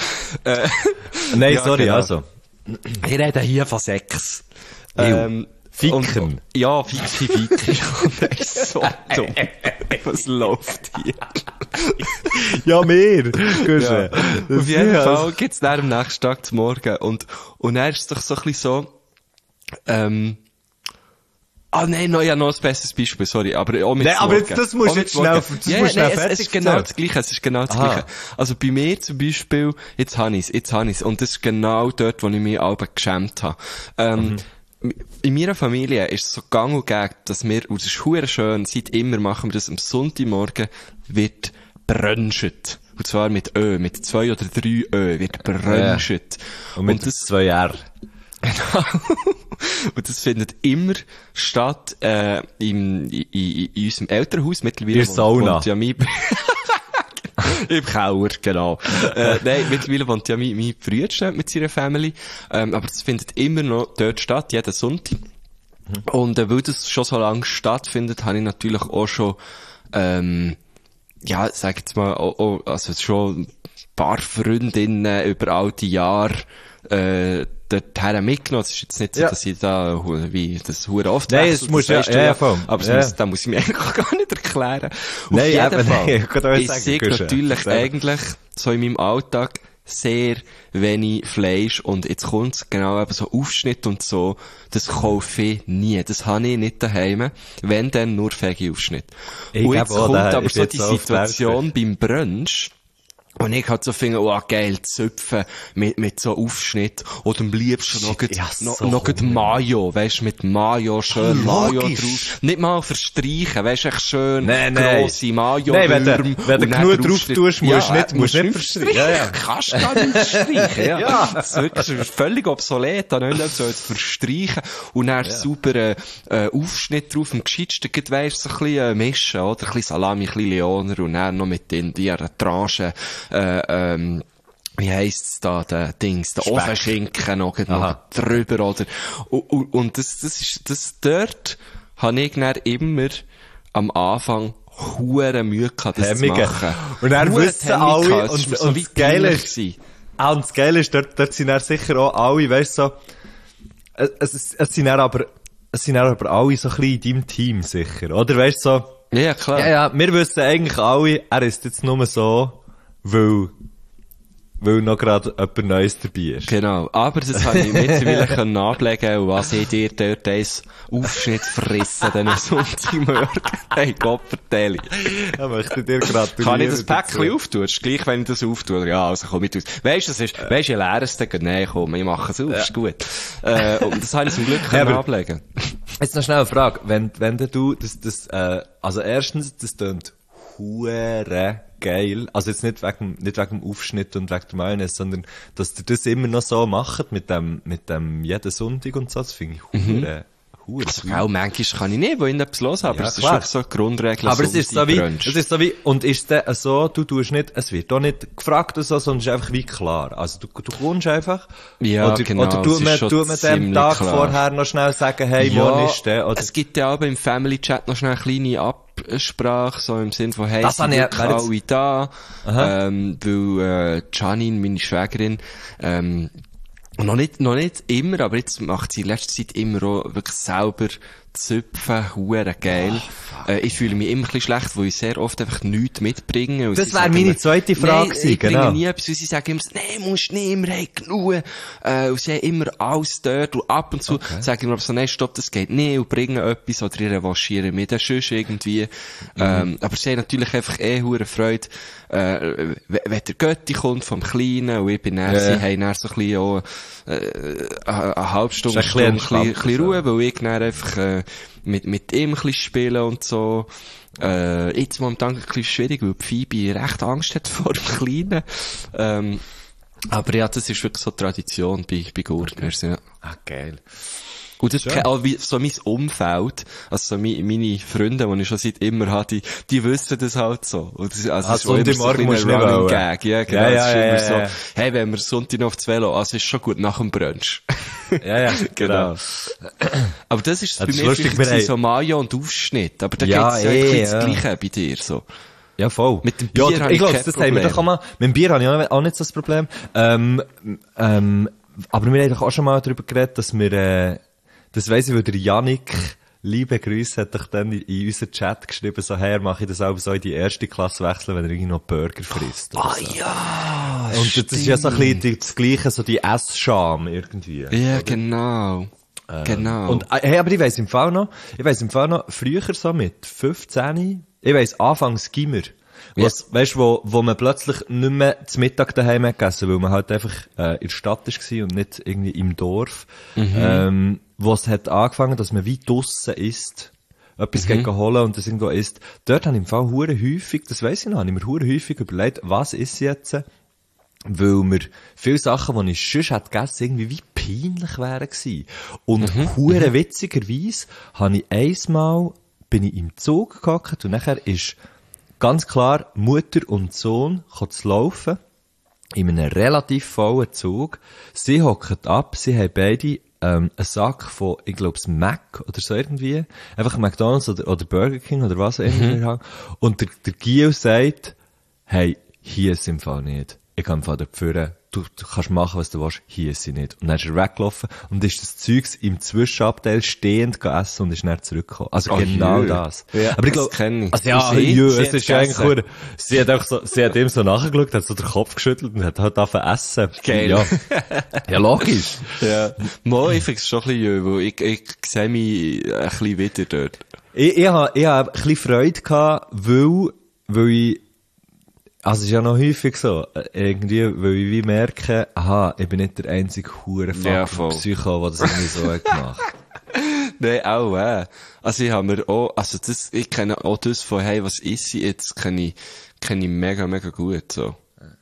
Nein, ja, sorry, genau. also. Ich rede hier von Sex. Ew. Ähm, Ficken. und- Ja, Ficken, Ficken. Das ist so dumm. Was läuft hier? Ja, mehr. Ja. Auf jeden Fall gibt's dann am nächsten Tag zum Morgen. Und, und dann ist es doch so ein bisschen so, ähm, ah, nein, no, ja, noch ein besseres Beispiel, sorry, aber auch mit Nein, aber Morgen. jetzt- das musst Auch du mit jetzt schnell- Morgen. das ja, musst du ja, schnell nein, es, es fertig ist genau erzählen. das Gleiche, es ist genau das Aha. Gleiche. Also bei mir zum Beispiel, jetzt habe ich's, jetzt habe ich's, und das ist genau dort, wo ich mich alle geschämt habe. Ähm, in meiner Familie ist es so gang und gäbe, dass wir, und das ist verdammt schön, seit immer machen wir das am Sonntagmorgen, wird brunchen. Und zwar mit Ö, mit zwei oder drei Ö wird brunchen. Ja. Und mit und das zwei R. Genau. Und das findet immer statt, äh, im, in, in, in unserem Elternhaus. Mittlerweile in Sauna. Wohnt ja mein, im Keller, genau. äh, nein, mittlerweile wohnt ja mein, mein Bruder mit seiner Family. Ähm, aber das findet immer noch dort statt, jeden Sonntag. Mhm. Und, äh, weil das schon so lange stattfindet, habe ich natürlich auch schon, ähm, ja, sag jetzt mal, oh, oh, also schon ein paar Freundinnen über all die Jahre, äh, dorthin mitgenommen. Es ist jetzt nicht so, ja. dass ich da, wie, das hure oft Nein, wechsel, es muss ja, ja, ja, voll. Aber ja. Muss, da muss ich mir eigentlich auch gar nicht erklären. Auf nein, jeden eben, Fall. Nein, ich kann auch ich sagen, sehe natürlich eigentlich so in meinem Alltag sehr wenig Fleisch und jetzt kommt's genau eben so Aufschnitt und so, das kaufe ich nie. Das habe ich nicht daheim. Wenn, dann nur Veggie-Aufschnitt. Und jetzt kommt aber so die Situation beim Brunch, und ich halt so finde, oh geil, Zöpfe mit, mit so Aufschnitt. Oder am liebsten noch, ja, noch, so noch Mayo, weisst mit Mayo, schön oh, Mayo drauf. Nicht mal verstreichen, weisst echt schön nee, grosse nee. Mayo. Nein, wenn du, wenn du genug drauf tust, musst du ja, nicht, musst nicht verstreichen. Ja, ja. Kannst gar nicht verstreichen, ja. ja. Das ist wirklich völlig obsolet, da nicht so zu verstreichen. Und dann ja. super, äh, Aufschnitt drauf, am gescheitsten, weisst so ein bisschen, äh, mischen, oder? Ein bisschen Salami, ein bisschen Leoner, und dann noch mit den, die Tranchen, Äh, ähm, wie heisst's da, der Dings, der Ofenschinken noch, noch drüber, oder? Und, und, und das, das ist, das dort habe ich dann immer am Anfang hure Mühe gehabt, das Hemmige. zu machen. Und dann wissen alle, und, und, so und das Geile ist, ah, und das Geile ist, dort, dort sind dann sicher auch alle, weißt so, es, es, es sind dann aber, es sind dann aber alle so ein bisschen in deinem Team sicher, oder? Weißt so, ja, klar. Ja, ja, wir wissen eigentlich alle, er ist jetzt nur so, weil, weil noch gerade jemand Neues dabei ist. Genau. Aber das habe ich mittlerweile nachlegen und was ich dir dort eins Aufschnitt frissen, dann am Sonntagmorgen. Hey, Gott, vertelle. Ja, möchte dir gratulieren. Kann ich das Päckchen auftun? Ist gleich, wenn ich das auftue? Ja, also komm mit aus. Weisst du, das ist, weisst du, ich leere es dann? Nein, komm, ich mache es auf, ja. Ist gut. Äh, und das habe ich zum Glück ja, ablegen. Jetzt noch schnell eine Frage. Wenn, wenn du, das, das, äh, also erstens, das tönt hure geil. Also jetzt nicht wegen, nicht wegen dem Aufschnitt und wegen der Mayonnaise, sondern, dass ihr das immer noch so macht, mit dem, mit dem jeden Sonntag und so, das finde ich hure, mhm. hure also, auch manchmal kann ich nicht, wo ich etwas los habe, aber ja, es ist wirklich so eine Grundregel. Aber es ist so wie, es ist so wie, und ist dann so, du tust nicht, es wird auch nicht gefragt oder so, sondern es ist einfach wie klar. Also du, du kommst einfach. Ja, oder, genau. Oder tut man, tut man dem Tag klar. vorher noch schnell sagen, hey, ja, morgen ist der, oder? Es gibt ja aber im Family Chat noch schnell eine kleine Absprache, so im Sinn von, hey, das sind wirklich alle da, Aha. ähm, weil, äh, Janine, meine Schwägerin, ähm, noch nicht, noch nicht immer, aber jetzt macht sie in letzter Zeit immer auch wirklich selber Zöpfen, hure geil. Oh, äh, ich fühle mich immer ein bisschen schlecht, weil ich sehr oft einfach nichts mitbringe. Und das wäre meine mir, zweite Frage gewesen, nee, ich genau. bringe nie etwas, weil sie sagen immer, nein, musst nicht, wir haben genug. Äh, und sie haben immer alles dort und ab und zu okay. sagen wir aber so, nein, stopp, das geht nicht und bringen etwas oder ihre waschieren mit, das ist irgendwie. Mhm. Ähm, aber sie haben natürlich einfach eh hure Freude, äh, wenn der Götti kommt vom Kleinen und ich bin dann, ja. sie haben dann so ein bisschen auch, äh, eine, eine halbe Stunde, ein Stunde, ein bisschen, ein bisschen Ruhe, weil ich dann einfach, äh, mit, mit ihm ein bisschen spielen und so. Äh, jetzt momentan ein bisschen schwierig, weil Phoebe recht Angst hat vor dem Kleinen. Ähm, aber ja, das ist wirklich so Tradition bei, bei Gurtners, ja. Ah, geil. Und das, auch wie, so mein Umfeld, also so meine, meine Freunde, die ich schon seit immer hatte, die, die wissen das halt so. Und das, also ah, ist Sonntag so ein Running Running Gag, ja, genau. Ja, ja, das ist ja, immer ja, so, ja. hey, wenn wir Sonntag noch aufs Velo, also ist schon gut nach dem Brunch. Ja, ja, genau. Aber das ist ja, bei das mir lustig, vielleicht so Mayo und Aufschnitt, aber da ja, geht's ja eh, eigentlich ja. das Gleiche bei dir, so. Ja, voll. Mit dem Bier ja, habe ich ich glaube, kein das Problem. haben wir doch auch mal, mit dem Bier habe ich auch, auch nicht so das Problem. Ähm, ähm, aber wir haben doch auch schon mal darüber geredet, dass wir, äh, das weiss ich, weil der Yannick, liebe Grüße, hat doch dann in, in unseren Chat geschrieben, so, hey, mache ich das auch so in die erste Klasse wechseln, wenn er irgendwie noch Burger frisst. Ah, so. ja, Und stimmt. das ist ja so ein bisschen das Gleiche, so die Essscham irgendwie. Ja, oder? Genau. Ähm, genau. Und, äh, hey, aber ich weiss im Fall noch, ich weiss im Fall noch, früher so mit fünfzehn, ich weiss, anfangs Gimmer. Was, ja. Weisst, wo, wo man plötzlich nicht mehr zu Mittag daheim hat gegessen, weil man halt einfach, äh, in der Stadt war und nicht irgendwie im Dorf. Mhm. Ähm, wo es hat angefangen, dass man wie draussen isst. etwas mhm. holen und das irgendwo isst. Dort habe ich im Fall hure häufig, das weiss ich noch, habe ich mir hure häufig überlegt, was ist jetzt, weil mir viele Sachen, die ich sonst hätte gegessen, irgendwie wie peinlich wären gewesen. Und mhm. hure mhm. witzigerweise habe ich einmal, bin ich im Zug gehockt und nachher ist ganz klar Mutter und Sohn zu laufen in einem relativ vollen Zug. Sie hocken ab, sie haben beide ähm, einen Sack von, ich glaube, Mac oder so irgendwie. Einfach McDonald's oder, oder Burger King oder was auch immer. Mhm. Und der, der Gio sagt, hey, hier ist im Fall nicht. Ich kann im Fall dort führen. Du, du kannst machen, was du willst. Hier ist sie nicht. Und dann ist er weggelaufen und ist das Zeugs im Zwischenabteil stehend gegessen und ist dann zurückgekommen. Also oh, genau jö. das. Ja, aber ich glaube, also ja, jö, es ist eigentlich cool. Sie hat auch so, sie hat ihm so nachgeschaut, hat so den Kopf geschüttelt und hat halt angefangen essen. Geil. Ja. Ja, logisch. Ja. Mo, ich finde es schon ein bisschen jö, weil ich, ich sehe mich ein bisschen wieder dort. Ich, ich habe, ich habe ein bisschen Freude gehabt, weil, weil ich, also es ist ja noch häufig so, irgendwie, weil ich wie merke, aha, ich bin nicht der einzige Hurenfuck ja, Psycho, der das irgendwie so hat gemacht. Nein, auch, äh. Also ich habe mir auch, also das, ich kenne auch das von, hey, was ist ich jetzt, kenne ich, kenne ich mega, mega gut, so.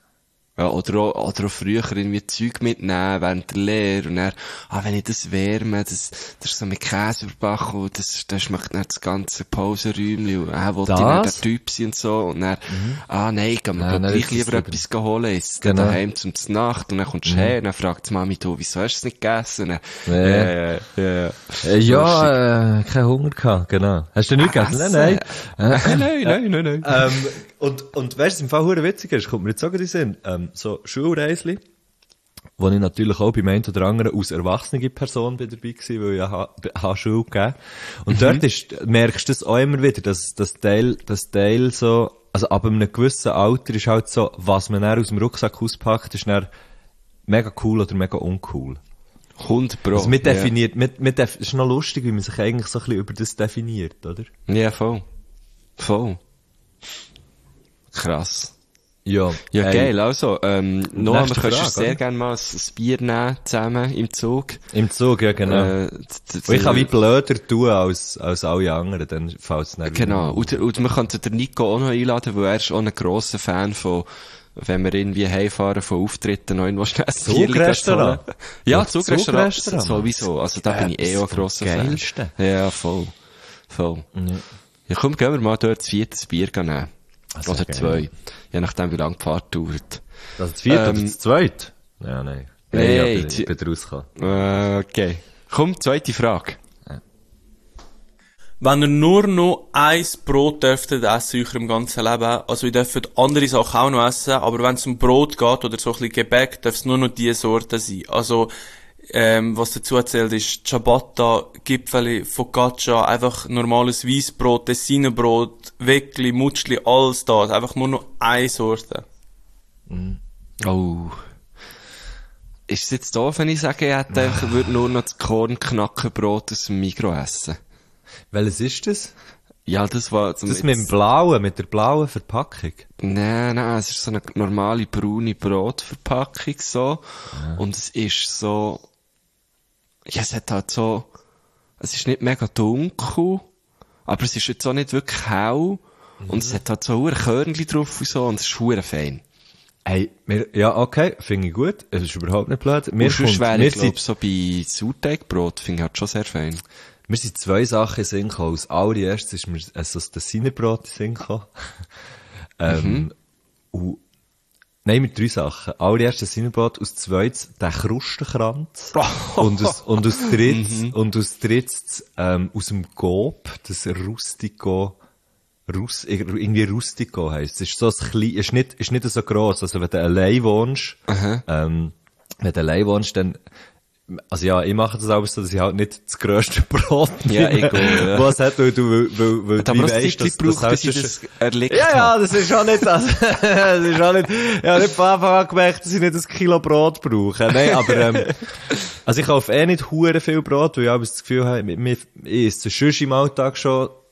Ja, oder auch, oder auch früher irgendwie Zeug mitnehmen während der Lehre und dann, ah, wenn ich das wärme, das, das ist so mit Käse überbacken und das, das schmeckt dann das ganze Pausenräumchen und ah, wollte ich dann der Typ sein und so und dann, mhm. ah, nein, ich kann mir ja, gleich lieber etwas holen, ist genau. daheim zum Nacht und dann kommst du mhm. her und dann fragt die Mami, du, wieso hast du es nicht gegessen? Dann, ja, ja, ja. ja, ja äh, kein Hunger gehabt, genau. Hast du nicht gegessen? Nein, nein. nein, nein, nein, nein. Ähm, und, und weißt du, im Fall hure witzig ist, kommt mir jetzt auch gerade in den Sinn, ähm, so Schulreisli, wo ich natürlich auch beim einen oder anderen aus erwachsene Person bin dabei gewesen, weil ich ja ha, ha Schule gegeben. Und mhm. dort ist, merkst du das auch immer wieder, dass das Teil, das Teil so, also ab einem gewissen Alter ist halt so, was man dann aus dem Rucksack auspackt, ist dann mega cool oder mega uncool. hundert Pro. Also mit definiert, ja. mit, mit def- ist noch lustig, wie man sich eigentlich so ein bisschen über das definiert, oder? Ja, voll. Voll. Krass. Ja, ja ey. Geil, also, ähm, Noah, wir können Frage, sehr oder? gerne mal ein, ein Bier nehmen, zusammen, im Zug. Im Zug, ja, genau. Äh, d- d- ich kann wie blöder tun als, als alle anderen, dann fällt es nicht. Genau, und, und wir könnten den Nico auch noch einladen, weil er ist auch ein grosser Fan von, wenn wir irgendwie heimfahren von Auftritten, noch irgendwo schnell ein Zugrestaurant? Ja, Zugrestaurant, Zugrestaurant sowieso, also da äh, bin ich eh auch ein grosser Fan. Ja, voll. Voll. Ja. Ja, komm, gehen wir mal dort das vierte Bier nehmen. Also oder zwei. Je nachdem, wie lange die Fahrt dauert. Also das vierte ähm, oder das zweite? Ja, nein. Nein, nee, ja, ich, bin, ich bin rausgekommen. Äh, okay. Komm, zweite Frage. Ja. Wenn ihr nur noch ein Brot dürftet essen in eurem ganzen Leben, also ihr dürft andere Sachen auch noch essen, aber wenn es um Brot geht oder so ein bisschen Gebäck, darf es nur noch diese Sorte sein. Also, Ähm, was dazu erzählt ist Ciabatta, Gipfeli, Focaccia, einfach normales Weissbrot, Tessinerbrot, Weckli, Mutschli, alles da. Einfach nur noch eine Sorte. Mm. Oh. Ist es jetzt doof, wenn ich sage, ich hätte, ich würde nur noch das Kornknackenbrot aus dem Migros essen? Welches ist das? Ja, das war... Das mit, mit dem blauen, mit der blauen Verpackung? Nein, nein, es ist so eine normale braune Brotverpackung so. Ja. Und es ist so... Ja, es hat halt so, es ist nicht mega dunkel, aber es ist jetzt auch nicht wirklich hell. Mhm. Und es hat halt so ein Körnchen drauf und so, und es ist verdammt fein. Hey, wir, ja, okay, finde ich gut. Es ist überhaupt nicht blöd. Mir kommt, wäre ich, glaube so bei Sauerteigbrot, finde ich halt schon sehr fein. Mir sind zwei Sachen in Sinn gekommen. Als allererstes ist mir also das Tessinerbrot in Sinn gekommen. ähm, mhm. und Nein, mit drei Sachen. Allererst das Tessinerbrot, aus zweites der Krustenkranz und aus, und aus drittes, mhm. und aus drittes, ähm, aus dem Coop, das Rustico, Rus, irgendwie Rustico heisst. Es ist so ein klein, ist nicht, ist nicht so gross. Also wenn du allein wohnst, mhm. ähm, wenn du allein wohnst, dann, also ja, ich mache das auch so, dass ich halt nicht das grösste Brot ja, egal, ja. was hat, weil du, weil, weil, weil du weißt, dass braucht, das bis ich das erlegt ja, ja, das ist auch nicht das. Das ist auch nicht, ja, nicht von Anfang an gemerkt, dass ich nicht ein Kilo Brot brauche. Nein, aber, ähm, also ich kaufe eh nicht hure viel Brot, weil ich habe das Gefühl habe, ich esse es sonst im Alltag schon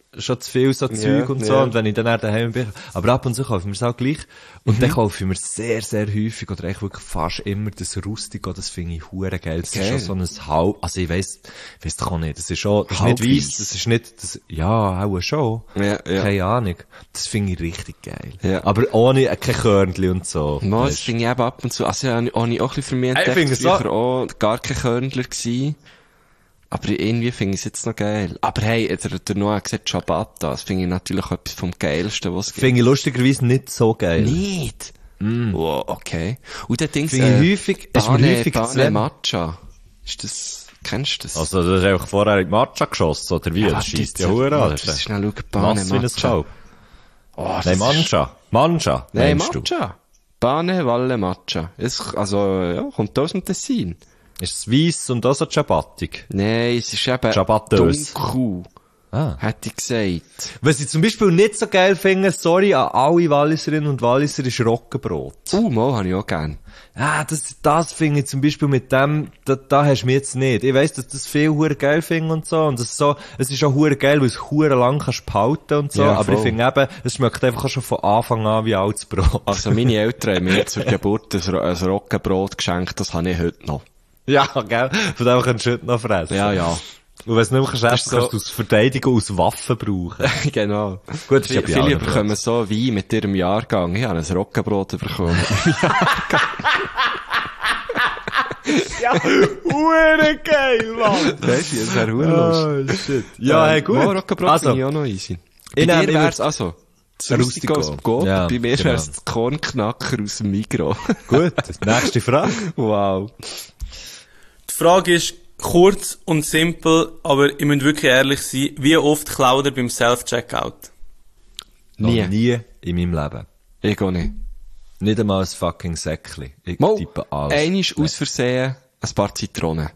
schon zu viel so Zeug Ja, und so, ja. und wenn ich dann auch daheim bin, aber ab und zu kaufe ich mir es auch gleich, und Mhm. dann kaufe ich mir sehr, sehr häufig, oder eigentlich wirklich fast immer das Rustico, das finde ich hure geil, das Geil. ist schon so ein Halb, also ich weiss, weiss doch auch nicht, das ist schon, das ist Halbweiss. nicht weiss, das ist nicht, das, ja, auch schon, Ja, ja. keine Ahnung, das finde ich richtig geil, Ja. aber ohne, äh, kein Körnchen und so. No, das weisst. finde ich eben ab und zu, also ja, habe ich auch ein bisschen für mich Ich entdeckt, finde es so- früher auch gar kein Körnler gewesen. Aber irgendwie finde ich es jetzt noch geil. Aber hey, der, der Noah gesagt Ciabatta, das finde ich natürlich auch etwas vom Geilsten, was es gibt. Finde ich lustigerweise nicht so geil. Nicht? Mm. Wow, okay. Und der Dings, Finde ich häufig- es ist mir Bane, häufig zu Bane wenig. Matcha. Ist das, kennst du das? Also, das ist einfach vorher in die Matcha geschossen, oder wie? Ja, Das warte scheisst jetzt, ja hure an. warte, Das das ist schnell schauen, Bane nass wie ein Matcha. Kalb. Oh, das Nein, ist- Mancha. Mancha, Nein, meinst du? Matcha. Bane, Valle, Matcha. Es, also, ja, kommt aus dem Tessin. Ist es weiss und auch so Ciabattig? Nein, es ist eben Ciabattös. dunkel. Ah. Hätte ich gesagt. Was ich zum Beispiel nicht so geil finde, sorry an alle Walliserinnen und Walliser, ist Roggenbrot. Uh, mal habe ich auch gern. Ah, das, das finde ich zum Beispiel mit dem, da, da hast du mich jetzt nicht. Ich weiss, dass das viel hure geil finde und so, und das ist so, es ist auch hure geil, weil es hure lang kannst behalten und so, Ja, aber voll. ich finde eben, es schmeckt einfach auch schon von Anfang an wie altes Brot. Also, meine Eltern haben mir zur Geburt ein, Ro- ein Roggenbrot geschenkt, das habe ich heute noch. Ja, gell? Von dem kannst du heute noch fressen. Ja, ja. Und wenn du nicht mehr kannst essen, so- kannst du es aus Verteidigung, aus Waffen brauchen. Genau. Gut, das ist ja bei Viele allen bekommen so Wein mit ihrem Jahrgang. Ich habe ein Roggenbrot bekommen. Ja, hure geil, Mann! Weißt du, das wäre lustig. Oh, shit. Ja, hey, gut. Mal Roggenbrot Also, finde ich auch noch easy. Bei ich dir nehme- ich wär's würd- also, das Rustico. Rustico aus dem Coop, Ja, bei mir genau. wär's das Kornknacker aus dem Migros. gut, nächste Frage. Wow. Die Frage ist kurz und simpel, aber ihr müsst wirklich ehrlich sein. Wie oft klaut ihr beim Self-Checkout? Nie. Noch nie in meinem Leben. Ich auch nicht. Nicht einmal ein fucking Säckchen. Ich Mal, tippe alles. einisch aus Versehen ein paar Zitronen.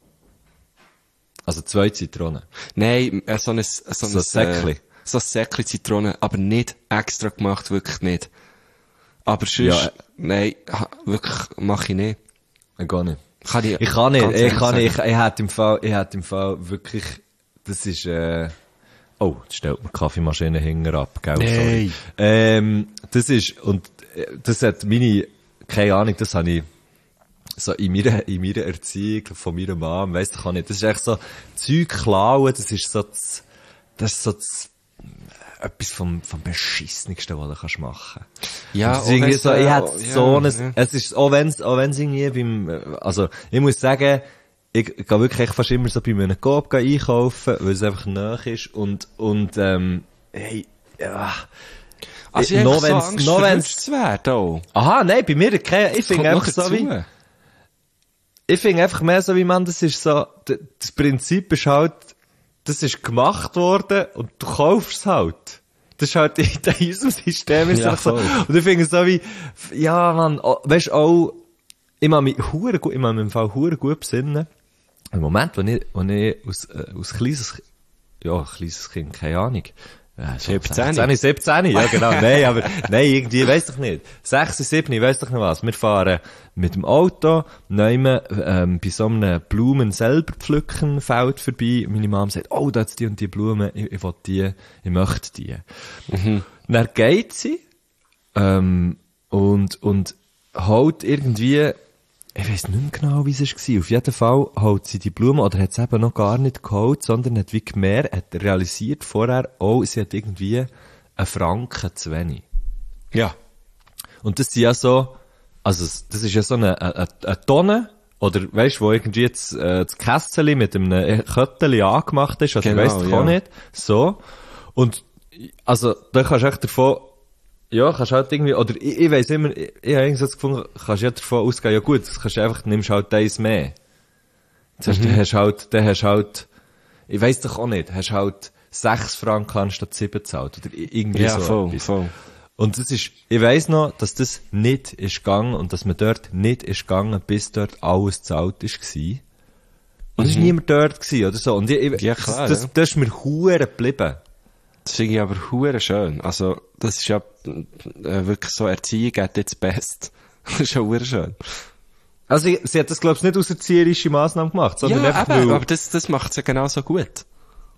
Also zwei Zitronen. Nein, äh, so ein, so ein, So ein Säckli. Äh, so ein Säckli Zitronen, aber nicht extra gemacht, wirklich nicht. Aber sonst, Ja, äh, nein, ha- wirklich, mach ich nicht. Ich gar nicht. Kann ich, Ich kann nicht, ganz ich ehrlich kann nicht, ich, sagen. ich hätte im Fall, ich hätte im Fall wirklich, das ist, äh, oh, jetzt stellt mir die Kaffeemaschine hinten ab, gell, sorry. Nein. Ähm, das ist, und, äh, das hat meine, keine Ahnung, das habe ich, so in meiner, in meiner Erziehung von meiner Mom, weiss ich auch nicht, das ist echt so, Zeug klauen, das ist so das, das ist so das, etwas vom, vom Beschissenigsten, was du kannst machen. Ja, Das ist irgendwie auch so, wenn's, ich äh, hätte ja, so ein, ja. es ist, auch wenn's, auch wenn's irgendwie beim, äh, also, ich muss sagen, ich gehe wirklich echt fast immer so bei einem Coop einkaufen, weil es einfach nahe ist, und, und, ähm, hey, ja. Also ich noch habe so wenn's- Angst, noch verwünscht wenn's- zu werden, auch. Aha, nein, bei mir, keine, ich finde Kommt noch einfach so dazu. wie, ich finde einfach mehr so wie man, das ist so, d- das Prinzip ist halt, das ist gemacht worden und du kaufst es halt. Das ist halt in diesem System ist Ja, einfach so. voll. Und ich finde so wie, ja man, oh, weißt auch, ich mag mich hure gut, ich mag mich im Fall hure gut besinnen. Im Moment, wo ich, wo ich aus, äh, aus kleines, ja, kleines Kind, keine Ahnung. Ja, so siebzehn. sechzehn, siebzehn, ja genau, nein, aber, nein, irgendwie, weiss doch nicht. sechs, sieben, ich weiss doch nicht was. Wir fahren mit dem Auto, nehmen, ähm, bei so einem Blumen selber pflücken Feld vorbei. Meine Mom sagt, oh, da hat's die und die Blumen, ich, ich will die, ich möchte die. Mhm. Dann geht sie, ähm, und, und holt irgendwie, ich weiss nicht mehr genau, wie es war. Auf jeden Fall holt sie die Blumen, oder hat sie eben noch gar nicht geholt, sondern hat wie gemerkt, hat realisiert vorher, oh, sie hat irgendwie einen Franken zu wenig. Ja. Und das sind ja so, also, das ist ja so eine, eine, eine Tonne, oder, weisst, wo irgendwie jetzt, äh, das Kässeli mit einem Kötteli angemacht ist, oder Genau, weisst du ja. auch nicht. So. Und, also, da kannst du echt davon, ja, kannst halt irgendwie, oder ich, ich weiss immer, ich, ich habe irgendwie so das gefunden, kannst ja davon ausgehen, ja gut, das kannst du einfach, nimmst halt eins mehr. Das heißt, Mhm. dann hast du halt, dann hast du halt, ich weiss doch auch nicht, hast halt sechs Franken anstatt sieben gezahlt, oder i- irgendwie Ja, so voll, etwas. voll. Und das ist, ich weiss noch, dass das nicht ist gegangen und dass man dort nicht ist gegangen, bis dort alles zahlt ist gsi. Und es war niemand dort gsi, oder so. Und ich, ich, Ja, klar, das, ja. das, das ist mir hure geblieben. Das finde ich aber hure schön. Also, das ist ja äh, wirklich so, Erziehung geht jetzt best. Das ist ja hure schön. Also, ich, sie hat das, glaub's nicht aus erzieherische Massnahme gemacht, sondern Ja, einfach eben, nur, aber das, das macht es ja genauso gut.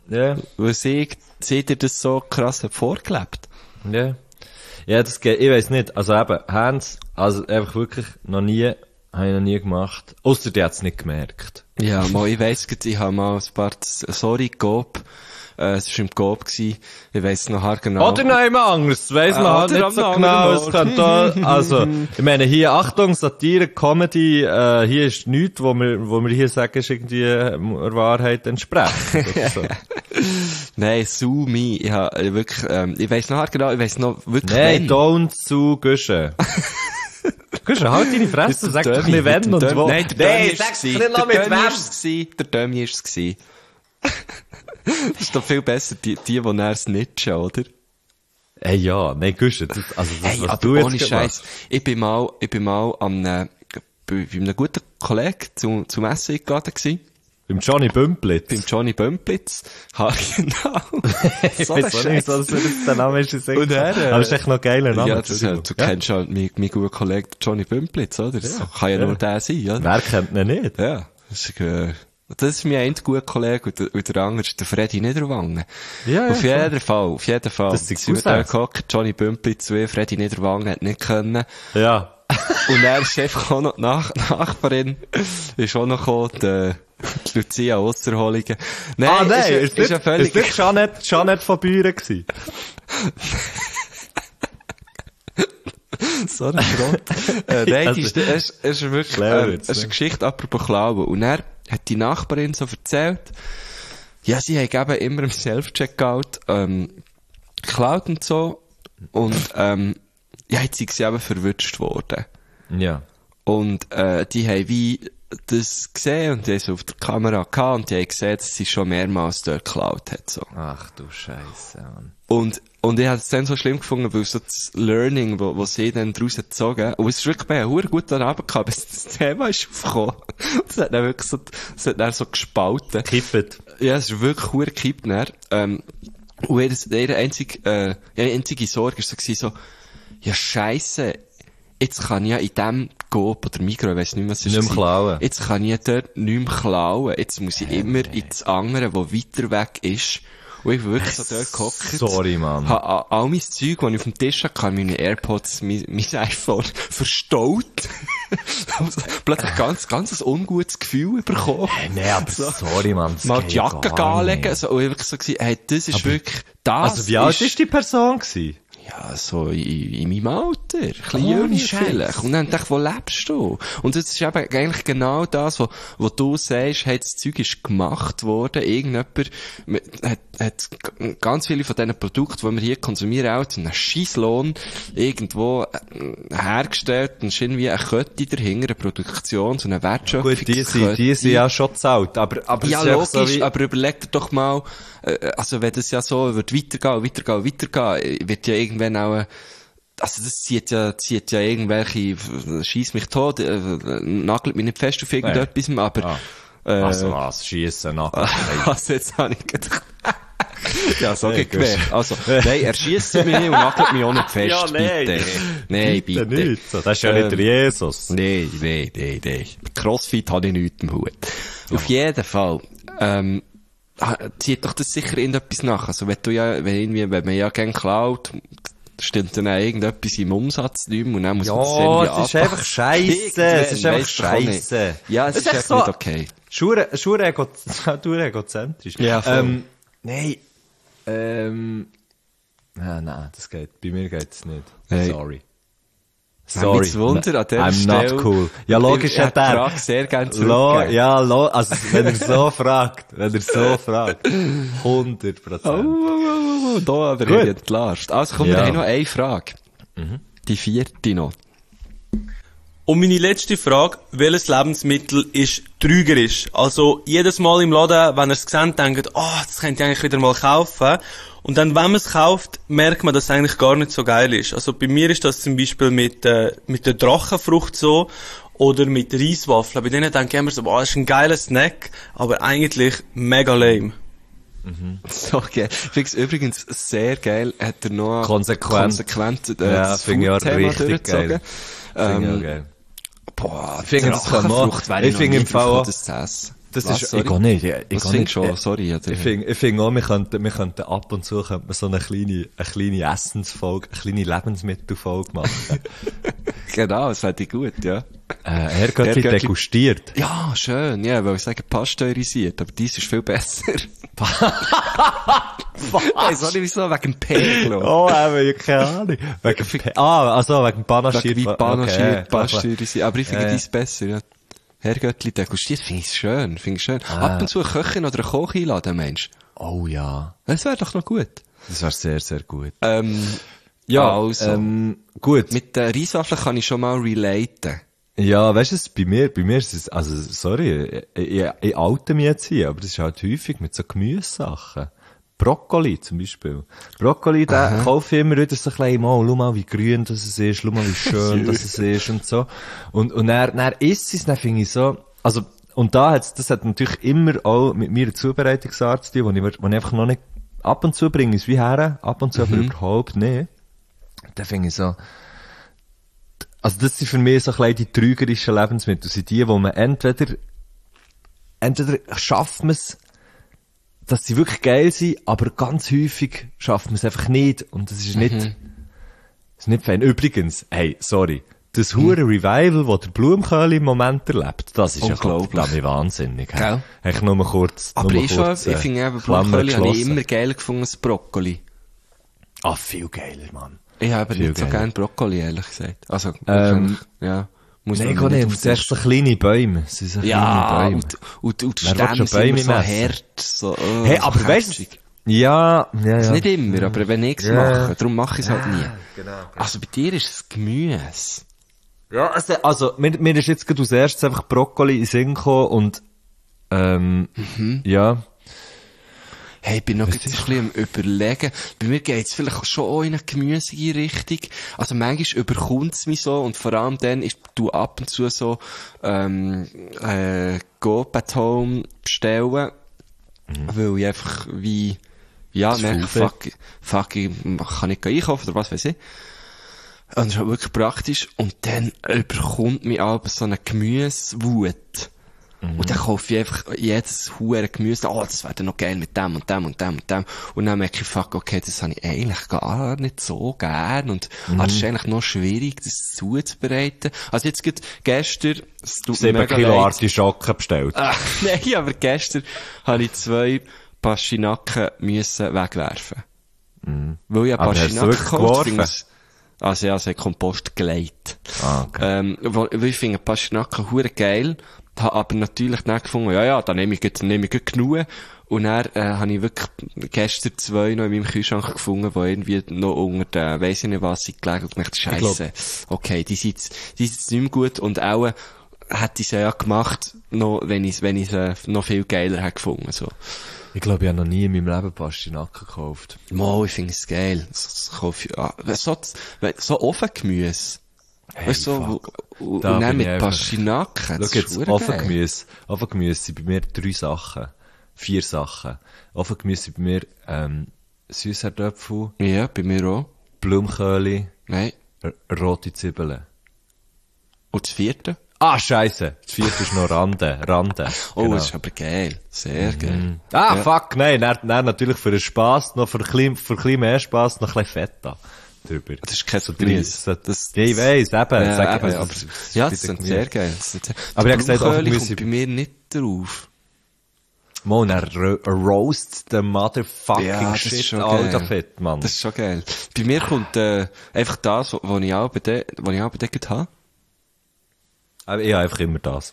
Ja. Weil sie, sie dir das so krass hat vorgelebt. Ja. Ja, das geht, ich weiss nicht. Also eben, Hans, also einfach wirklich noch nie, habe ich noch nie gemacht. Ausser die hat's nicht gemerkt. Ja, mal, ich weiss, ich habe mal ein paar, sorry, Coop, äh, es war im Coop gsi, ich weiss noch haargenau. Oder noch jemand anderes, das weiss man Ah, halt oder nicht so am genau. anderen Es Ort. kann da, also, ich meine, hier, Achtung, Satire, Comedy, äh, hier ist nichts, wo wir, wo wir hier sagen, ist irgendwie äh, der Wahrheit entsprechend. Oder so. Nein, su mi, ich hab äh, wirklich, ähm, ich weiss noch haargenau, ich weiss noch wirklich, Nein, wenn. don't zu Guschen. Guschen, halt deine Fresse, sag doch nicht wenn und wo. Nein, der Dömi sag's ist nicht noch mit Der Dömi wem. ist es gsi, der Dömi ist es gsi. Das ist doch viel besser, die, die, die näher snitchen, oder? Ey, ja, nein, Guschen, das, also das, Hey, was aber du jetzt ohne gemacht Scheiß. Ich bin mal, ich bin mal an einem, bei, bei einem guten Kollegen zum, zum Essen eingeladen gewesen. Beim Johnny Bümplitz. Beim Johnny Bümplitz. Ha, genau. Ich So weiß auch ein nicht, so, Scheiß. dass er der Name ist. Ich Und er, äh, aber es ist echt noch ein geiler Name. Ja, das ist, halt- du kennst halt meinen, meinen guten Kollegen Johnny Bümplitz, oder? Das kann ja, ja. nur der sein, oder? Wer kennt ihn nicht? Ja. Das ist, äh, das ist mein ein guter Kollege und der, und der andere ist der Freddy Niederwangen. Ja, ja, Auf jeden Fall, auf jeden Fall. Das sind sind wir Cousins. da gehockt, Johnny Bümplitz, wie Freddy Niederwangen hat nicht können. Ja. Und er ist einfach auch noch die Nach Nachbarin, ist auch noch gekommen, die, die Lucia Osserholingen. Nein, Ah, nein, ist, ist, ist ja nicht, völlig... ist nicht Jeanette, Jeanette von Büren gewesen. so ein Schrott. äh, nein, Also, die ist, es ist, ist wirklich, Clever ähm, jetzt, es ist ne? eine Geschichte apropos Klauen. Und er hat die Nachbarin so erzählt, ja, sie hat eben immer im Self-Checkout, ähm, geklaut und so. Und, ähm, ja, jetzt sind sie eben verwünscht worden. Ja. Und, äh, die haben wie das gesehen und die haben es auf der Kamera gehabt und die haben gesehen, dass sie schon mehrmals dort geklaut hat, so. Ach du Scheiße, Mann. Und, und ich habe es dann so schlimm gefunden, weil so das Learning, wo, wo sie dann daraus gezogen, und es ist wirklich bei einem verdammt guten Abend gehabt, bis das Thema ist aufgekommen. Das hat dann wirklich so, das hat dann so gespalten. Kippet. Ja, es ist wirklich verdammt gekippt, dann. Ähm, und ihre, ihre einzige, äh, ihre einzige Sorge war so, gewesen, so, ja, scheisse, jetzt kann ich ja in dem Coop oder Migros, ich weiss nicht mehr, was es Nicht mehr war. klauen. Jetzt kann ich dort nicht mehr klauen. Jetzt muss ich immer ins andere, wo weiter weg ist. Und ich bin wirklich so dort gehockt. Sorry, Mann. Ha, a- all mein Zeug, das ich auf dem Tisch hatte, kann meine AirPods, mein, mein iPhone, verstaut. Also, plötzlich ganz, ganz ein ungutes Gefühl bekommen. Hey, nee, aber So. sorry, Mann. das Mal geht die Jacke gar anlegen. nicht. Also, und ich wirklich so gewesen, hey, das ist Aber- wirklich, das Also, wie alt ist die Person gewesen? ja, so in, in meinem Alter. Ein bisschen Ohne jünger Scheiß. vielleicht. Und dann dachte ich, wo lebst du? Und das ist eben eigentlich genau das, wo, wo du sagst, hey, das Zeug ist gemacht worden. Irgendjemand hat, hat g- ganz viele von diesen Produkten, die wir hier konsumieren, auch zu einem Scheisslohn irgendwo äh, hergestellt. Und es ist irgendwie eine Kette dahinter, eine Produktion, so eine Wertschöpfung. Gut, die sind, die sind ja schon zahlt, aber, aber Ja, es ist einfach logisch, so wie, aber überleg dir doch mal, äh, also wenn das ja so wird weitergehen, weitergehen, weitergehen, wird ja irgendwann auch, äh, also das zieht ja, zieht ja irgendwelche, schieß mich tot, äh, nagelt mich nicht fest auf irgendetwas, aber, Ah. äh, also was, schiessen, nach. also jetzt habe ich gedacht, ja, so Nee, geht gemerkt. Also, nein, er schiesst mich nicht und nagelt mich auch nicht fest, Ja, nein. bitte. Nein, Bitte bitte. nicht. So, das ist ja Ähm, nicht der Jesus. Nee, nee, nee, nee. Crossfit habe ich nichts im Hut. Auf jeden Fall, ähm, ha- zieht doch das sicher irgendetwas nach. Also, wenn du ja, wenn irgendwie, wenn man ja gerne klaut, stimmt dann auch irgendetwas im Umsatz nicht mehr und dann muss man das Ja, irgendwie es ist anpacken. einfach scheisse. Es ist Irgendwann, einfach weiss doch auch nicht. scheisse. Ja, es Es ist ist echt so- nicht okay. Schure, Schure ego, du egozentrisch. Ja, voll. Ähm, nein, ähm, nein, nein, das geht, bei mir geht's nicht. Hey. Sorry. Sorry. Mich Wunder an dieser I'm Stelle. not cool. Ja, logisch Ich hat hätte die er. Frage sehr gerne Lo, zurückgegeben. ja, lo, also, wenn er so fragt, wenn er so fragt. hundert Oh, Prozent. oh, oh, oh, da aber Gut. ich entlarvt. Also, komm, Ja. wir haben noch eine Frage. Die vierte noch. Und meine letzte Frage, welches Lebensmittel ist trügerisch? Also, jedes Mal im Laden, wenn ihr es seht, denkt, oh, das könnt ihr eigentlich wieder mal kaufen. Und dann, wenn man es kauft, merkt man, dass es eigentlich gar nicht so geil ist. Also, bei mir ist das zum Beispiel mit, äh, mit der Drachenfrucht so, oder mit Reiswaffeln. Bei denen denke ich immer so, boah, das ist ein geiler Snack, aber eigentlich mega lame. So geil. Ich finde es übrigens sehr geil, hat er noch Konsequent. konsequent äh, Ja, das finde ich auch Food-Thema richtig durchgezogen. geil. Finde ich auch Ähm, geil. boah, Ich finde, das kann man- Drachenfrucht wäre ich ich noch finde nie im Fall drauf auch- gekommen, das zu essen. Das Was, ist, sorry? ich gar nicht, ich, ich Was gar findest nicht. du schon? Sorry. Oder? Ich finde, ich finde auch, wir könnten, wir könnten ab und zu könnte man so eine kleine, eine kleine Essensfolge, eine kleine Lebensmittelfolge machen. Genau, das fände ich gut, ja. äh, Herrgöttli Herrgöttli- degustiert. Ja, schön, ja, weil ich sagen, pasteurisiert, aber dies ist viel besser. Weiss auch nicht wieso, wegen dem Pegel. Oh, eben, keine Ahnung. Wegen, Pe- ah, also wegen panaschiert. Wegen wie panaschiert, okay, pasteurisiert, aber ich finde Ja. dies besser, ja. Herrgöttli degustiert, finde ich schön, finde ich schön. Ah. Ab und zu eine Köchin oder einen Koch einladen, Mensch. Oh ja. Das wäre doch noch gut. Das wäre sehr, sehr gut. Ähm, Ja, also, ähm, gut. mit den Reiswaffeln kann ich schon mal relaten. Ja, weißt du, es- bei mir, bei mir ist es, also, sorry, ich, ich, ich oute mich jetzt hier, aber das ist halt häufig mit so Gemüsesachen. Brokkoli zum Beispiel. Brokkoli, da kaufe ich immer wieder so ein bisschen, mal, schau mal, wie grün das es ist, schau mal, wie schön das es ist und so. Und, und dann, dann isst es, dann finde ich so, also, und da hat's, das hat natürlich immer auch mit mir eine Zubereitungsart zu tun, wo ich, mir- wo ich einfach noch nicht, ab und zu bringe ich es wie her, ab und zu aber überhaupt nicht. Da finde ich so, also das sind für mich so ein bisschen die trügerischen Lebensmittel, sind die, wo man entweder, entweder schafft man es, dass sie wirklich geil sind, aber ganz häufig schafft man es einfach nicht. Und das ist nicht, das ist nicht fein. Übrigens, hey, sorry, das hure Revival, das der Blumenköhl im Moment erlebt, das ist ja Unglaublich. verdammt wahnsinnig. hä? Gell? Ich nur mal kurz, Aber nur ich, mal schon, kurz, ich äh, finde eben, Klammer Brokkoli habe ich geschlossen. immer geil gefunden als Brokkoli. Ah, viel geiler, Mann. Ich habe Viel nicht so geiler. gerne Brokkoli, ehrlich gesagt. Also, Ähm, ja. Muss Nein, man gar mir nicht, auf es sind echt so kleine Bäume. Es sind so kleine Ja, Bäume. und, und, und die Wer will Stämme schon sind immer Bäume so messen? hart, so, oh, Hey, so aber weißt du, kätzig. ja, ja, ja. Das ist nicht immer, aber wenn ich es Ja. mache, darum mache ich es halt nie. Genau. Also bei dir ist es Gemüse. Ja, also, also mir, mir ist jetzt gerade als erstes einfach Brokkoli in den Sinn gekommen und, ähm, Mhm. ja. Hey, ich bin noch jetzt ein bisschen am Überlegen. Bei mir geht's vielleicht schon auch in eine gemüsige Richtung. Also manchmal überkommt's mich so und vor allem dann ist du ab und zu so ähm, äh, Go at Home bestellen, weil ich einfach wie ja, Das merke, Food fuck, fuck, ich kann nicht einkaufen oder was weiß ich. Und das ist halt wirklich praktisch. Und dann überkommt mich aber so eine Gemüsewut. Und dann kaufe ich einfach jedes hure Gemüse. Oh, das wäre dann noch geil mit dem und dem und dem und dem. Und dann merke ich, fuck, okay, das habe ich eigentlich gar nicht so gern. Und ah, das ist eigentlich noch schwierig, das zuzubereiten. Also jetzt gerade gestern, es tut mir sieben mega Kilo leid. Artischocken bestellt. Ah, nein, aber gestern habe ich zwei Pastinaken müssen wegwerfen. Weil ich Aber hast du Pastinaken wirklich gekauft geworfen? finde es- Also ja, sie hat Kompost gelegt. Ah, okay. Ähm, weil weil ich finde Pastinaken hure geil, habe aber natürlich dann gefunden, ja, ja, dann nehme ich jetzt, nehme ich gleich genug. Und dann, äh, habe ich wirklich gestern zwei noch in meinem Kühlschrank gefunden, die irgendwie noch unter den, weiss ich nicht was, sind gelegen und gedacht, scheisse, okay, die sind jetzt, die sind jetzt nicht mehr gut und auch, äh, hätte ich sie ja gemacht, noch, wenn ich, wenn ich sie noch viel geiler hätte gefunden, so. Ich glaube, ich habe noch nie in meinem Leben Pastinaken gekauft. Mo, ich finde es geil. Das, das kaufe ich, ah, so, so Ofengemüse. Hey, Weißt du, so, fuck. wo- und Da und dann bin mit ich einfach- Pastinaken. Schau Das ist jetzt, verdammt geil. Ofengemüse. Ofengemüse sind bei mir drei Sachen. Vier Sachen. Ofengemüse sind bei mir, ähm, Süßkartoffel, Ja, bei mir auch. Blumenköhl, Nein. r- rote Zwiebeln. Und das vierte? Ah, scheisse. Das vierte ist noch Rande. Rande. Oh, Genau. das ist aber geil. Sehr geil. Ah, Ja. fuck, nein, dann, dann natürlich für den Spass, noch für ein bisschen, für ein bisschen mehr Spass, noch ein bisschen Feta drüber. Das ist kein so Gemüse. drei- so- Das- Ja, ich weiss, eben. Ja, sag- eben, also, aber, das ist ja, bei das den sind sehr Gemüse. geil. Das sind sehr, Aber ich hab gesagt, Blumenköhl Ofengemüse- kommt bei mir nicht drauf. Mo, dann ro roast the motherfucking Ja, das shit, ist schon alter geil. Fett, Mann. Das ist schon geil. Bei mir kommt, äh, einfach das, was ich auch bei was ich auch bedeckt habe. Aber ich habe einfach immer das.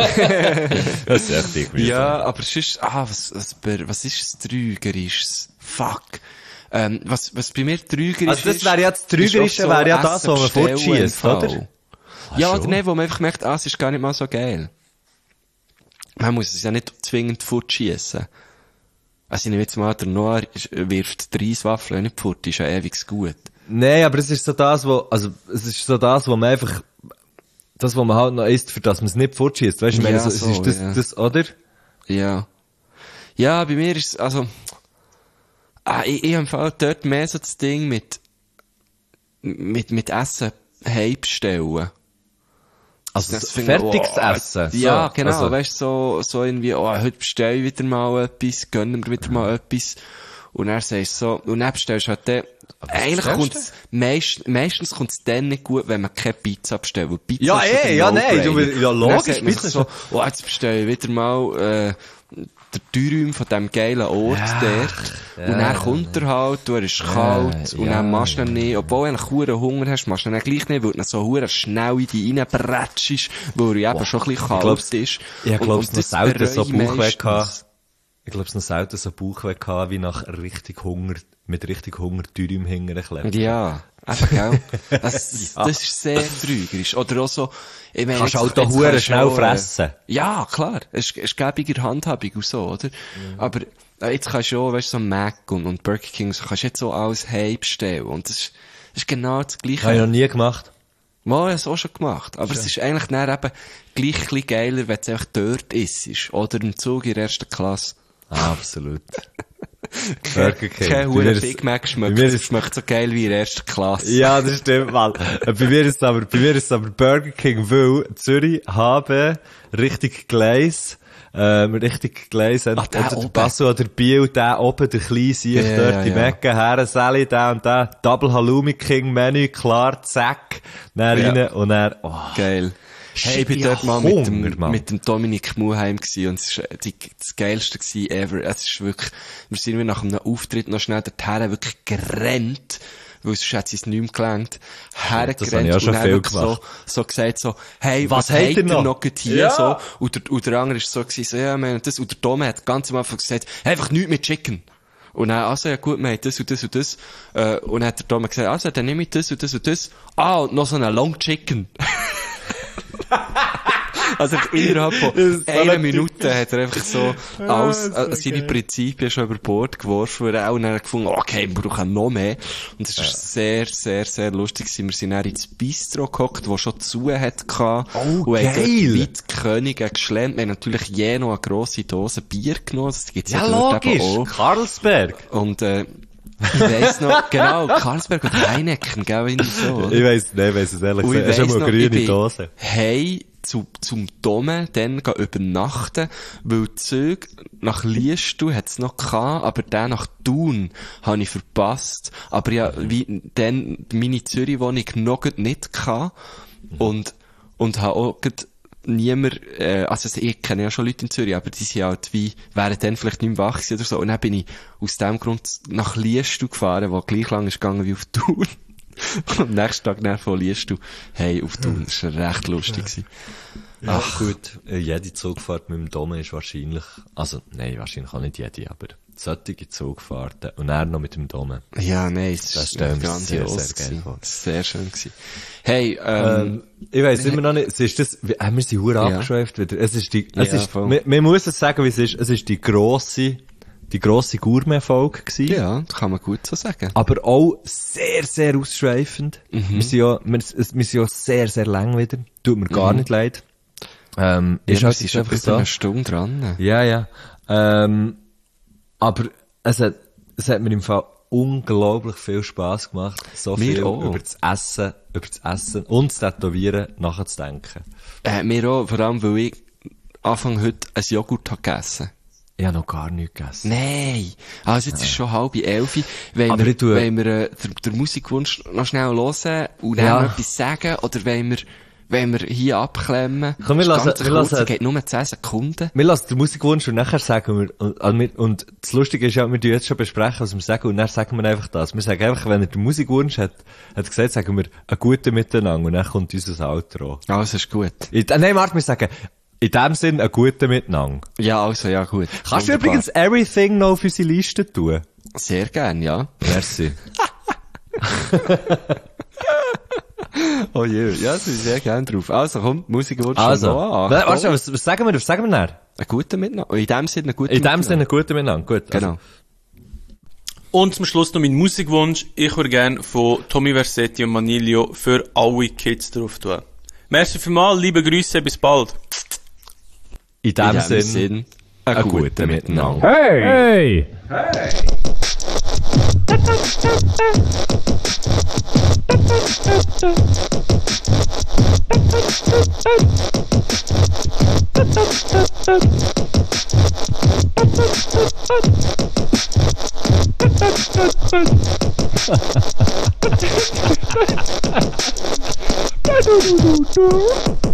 Das ist echt irgendwie Ja, aber es ist, ah, was, was, was ist das Trügerisches? Fuck. Ähm, was, was bei mir Trügerisch Also das ist, wäre ja das ist Trügerische, oft so wäre ja das, Essen was man bestellen fortschiesst, im oder? Fall. Ah, Ja, schon? oder nicht, wo man einfach merkt, ah, es ist gar nicht mal so geil. Man muss es ja nicht zwingend fortschiessen. Also ich nehme jetzt mal, der Noah wirft drei Waffeln nicht fort, ist ja ewig gut. Nein, aber es ist so das, wo, also, es ist so das, wo man einfach, das, wo man halt noch isst, für das man es nicht fortschießt. Weißt du, ich meine, Ja, so, es so, ist das, ja. das, oder? Ja. Ja, bei mir ist es, also, ah, ich, ich habe im Fall dort mehr so das Ding mit, mit, mit Essen heimstellen. Also Das das finde ich, fertiges oh, Essen? So, Ja, genau, also- weißt du, so, so irgendwie, oh, heute bestelle ich wieder mal etwas, gönnen wir wieder mal etwas. Und dann sagst du so, und dann bestellst du halt dann, eigentlich bestellst kommt's, meist, meistens kommt's dann nicht gut, wenn man keine Pizza bestellt, weil Pizza Ja, ist schon eh, der ja, nein, No-Brainer. du- ja, Und dann logisch, sagt man Pizza so, oh, jetzt bestelle ich wieder mal, äh, der Dürüm von diesem geilen Ort Ja, dort. ja, und dann ja, kommt er halt, du, er ist kalt, und ja, dann machst du ihn ja, nicht, obwohl du eigentlich verdammt Hunger hast, machst du ihn dann gleich nicht, weil du ihn so verdammt schnell in dich reinbretschst, weil er eben schon ein bisschen kalt glaub's- ist. Ich Und- glaub's und noch das selten so bereue ich Bauchweh meistens. gehabt. Ich glaub's noch selten so Bauchweh gehabt, wie nach richtig Hunger, mit richtig Hunger Dürüm hingeklebt. Ja, eben, gell? Das, das ist sehr trügerisch. Oder auch so, ich meine, Kannst jetzt- halt auch jetzt hure kannst du schnell auch, äh, fressen. Ja, klar. Es ist, es ist gäbiger Handhabung und so, oder? Aber, äh, jetzt kannst du auch, weißt du, so Mac und, und Burger King, so kannst du jetzt so alles heim bestellen. Und das ist, das ist genau das Gleiche. Habe ich noch nie gemacht. Mal, ich habe es auch schon gemacht. Aber es ist eigentlich dann eben gleich ein bisschen geiler, wenn es einfach dort ist. Oder im Zug in der ersten Klasse. Ah, absolut. Burger King. Kein Bei mir Huren ist- Big Mac bei schmeckt. mir Es ist- schmeckt so geil wie in der ersten Klasse. Ja, das stimmt mal. Äh, bei mir ist aber, bei mir ist aber Burger King, weil Zürich haben richtig Gleis, ähm, richtig Gleis, Ah, der entweder der oben. Basel oder Biel, der oben, der kleine sich Ja, dort ja, die ja. Mecke, Herren, Sally, der und der, Double Halloumi King Menü, klar, zack, dann Ja. rein und dann, oh. Geil. Hey, ich bin Shit, dort ja, mal mit Hunger, dem, Mann. mit dem Dominik Muheim gewesen und es ist äh, die, das geilste gewesen ever. Es ist wirklich, wir sind wir nach einem Auftritt noch schnell dorthin wirklich gerannt, weil sonst hat es nicht mehr gelangt. Hergerannt das habe ich auch schon und dann viel wirklich gemacht. so, so gesagt so, hey, Was was, habt habt ihr ihr noch? noch gerade hier Ja. so? Und der, und der andere ist so gewesen, so, ja, wir haben das, und der Dom hat ganz am Anfang gesagt, einfach nichts mit Chicken. Und dann, also, ja gut, wir haben das und das und das. Äh, und dann hat der Dom gesagt, also, dann nehme ich das und das und das. Ah, und noch so einen Long Chicken. Also innerhalb von ist so einer ein Minute hat er einfach so alles, das äh, ist so seine geil. Prinzipien schon über Bord geworfen, weil er auch dann gefunden, okay, wir brauchen noch mehr. Und es war sehr, sehr, sehr lustig gewesen. Wir sind dann ins Bistro gehockt, das schon zu hat gehabt. Oh, und haben geil. dort weit Könige geschlemmt. Wir haben natürlich je noch eine grosse Dose Bier genommen. Das gibt's ja, Ja, dort eben logisch, auch. Karlsberg. Und, äh, ich weiss noch, genau, Karlsberg oder Heineken, gell, irgendwie so, oder? Ich weiss, nein, ich weiss es ehrlich Und ich gesagt. Es ist weiss immer noch, eine ich grüne bin Dose. hey zu, zum Dome, dann gehen übernachten, weil die Züge nach Liestal hat's noch gehabt, aber den nach Thun habe ich verpasst. Aber ja, wie, dann meine Zürich-Wohnung noch grad nicht gehabt. Und, und habe auch grad niemand, äh, also ich kenne ja schon Leute in Zürich, aber die sind halt wie, wären dann vielleicht nicht mehr wach gewesen oder so. Und dann bin ich aus dem Grund nach Liestal gefahren, wo gleich lang ist gegangen wie auf Thun. Und am nächsten Tag dann von Liestal, hey, auf Thun. Das war recht lustig gewesen. Ach gut, äh, jede Zugfahrt mit dem Dome ist wahrscheinlich, also nein, wahrscheinlich auch nicht jede, aber solche Zugfahrten und dann noch mit dem Dome. Ja, nein, es Das ist stellen wir uns sehr, grandios sehr geil gewesen. vor. Sehr schön gewesen. Hey, ähm, Ähm, ich weiss immer noch nicht, es ist das, wir äh, wir sind hure Ja. abgeschweift wieder. Es ist die, es Ja, ist, voll. man, man muss es sagen, wie es ist, es ist die grosse, die grosse Gourmet-Folge gewesen. ja, das kann man gut so sagen. Aber auch sehr, sehr ausschweifend. Mhm. Wir sind ja, wir, es- wir sind ja sehr, sehr lang wieder. Tut mir gar nicht leid. Ähm, Ja, ist wir halt sind ist schon einfach über so. eine Stunde dran. Ja, ja. Ähm, aber es hat, es hat mir im Fall unglaublich viel Spass gemacht, so Mir viel auch. über das Essen, über das Essen und das Tätowieren nachzudenken. Äh, mir auch, vor allem, weil ich Anfang heute ein Joghurt habe gegessen. Ich habe noch gar nichts gegessen. Nein. Also jetzt ist schon halb elf. Wollen Aber wir, ich tue- wollen wir äh, den, den Musikwunsch noch schnell hören und dann Ja. noch etwas sagen? Oder wollen wir, wollen wir hier abklemmen? Komm, wir Das ist lassen- ganz wir kurz, lassen- es geht nur zehn Sekunden. Wir lassen den Musikwunsch und nachher sagen wir, und, und, wir- und das Lustige ist ja, wir tun jetzt schon besprechen, was wir sagen, und dann sagen wir einfach das. Wir sagen einfach, wenn er den Musikwunsch hat, hat gesagt, sagen wir, einen guten Miteinander, und dann kommt unser Outro. Also ist gut. In, äh, nein, warte, wir sagen, in dem Sinn, einen guten Miteinander. Ja, also, ja, gut. Kannst du Wunderbar. übrigens Everything noch auf unsere Liste tun? Sehr gern, ja. Merci. Oh je, ja, das ist sehr gern drauf. Also komm, Musikwunsch Also, noch nein, an. warte, was, was sagen wir, was sagen wir dann? Ein guter Miteinander. In dem Sinne, ein guter In dem Miteinander. Sinne, einen guten Miteinander, gut. Also, Genau. Und zum Schluss noch mein Musikwunsch. Ich würde gerne von Tommy Versetti und Manilio für alle Kids drauf tun. Merci vielmals, liebe Grüße, bis bald. in dem, In dem Sinn, Sinn, ein einen guter guten Miteinander. Miteinander. Hey! Hey! Du, du, du, du.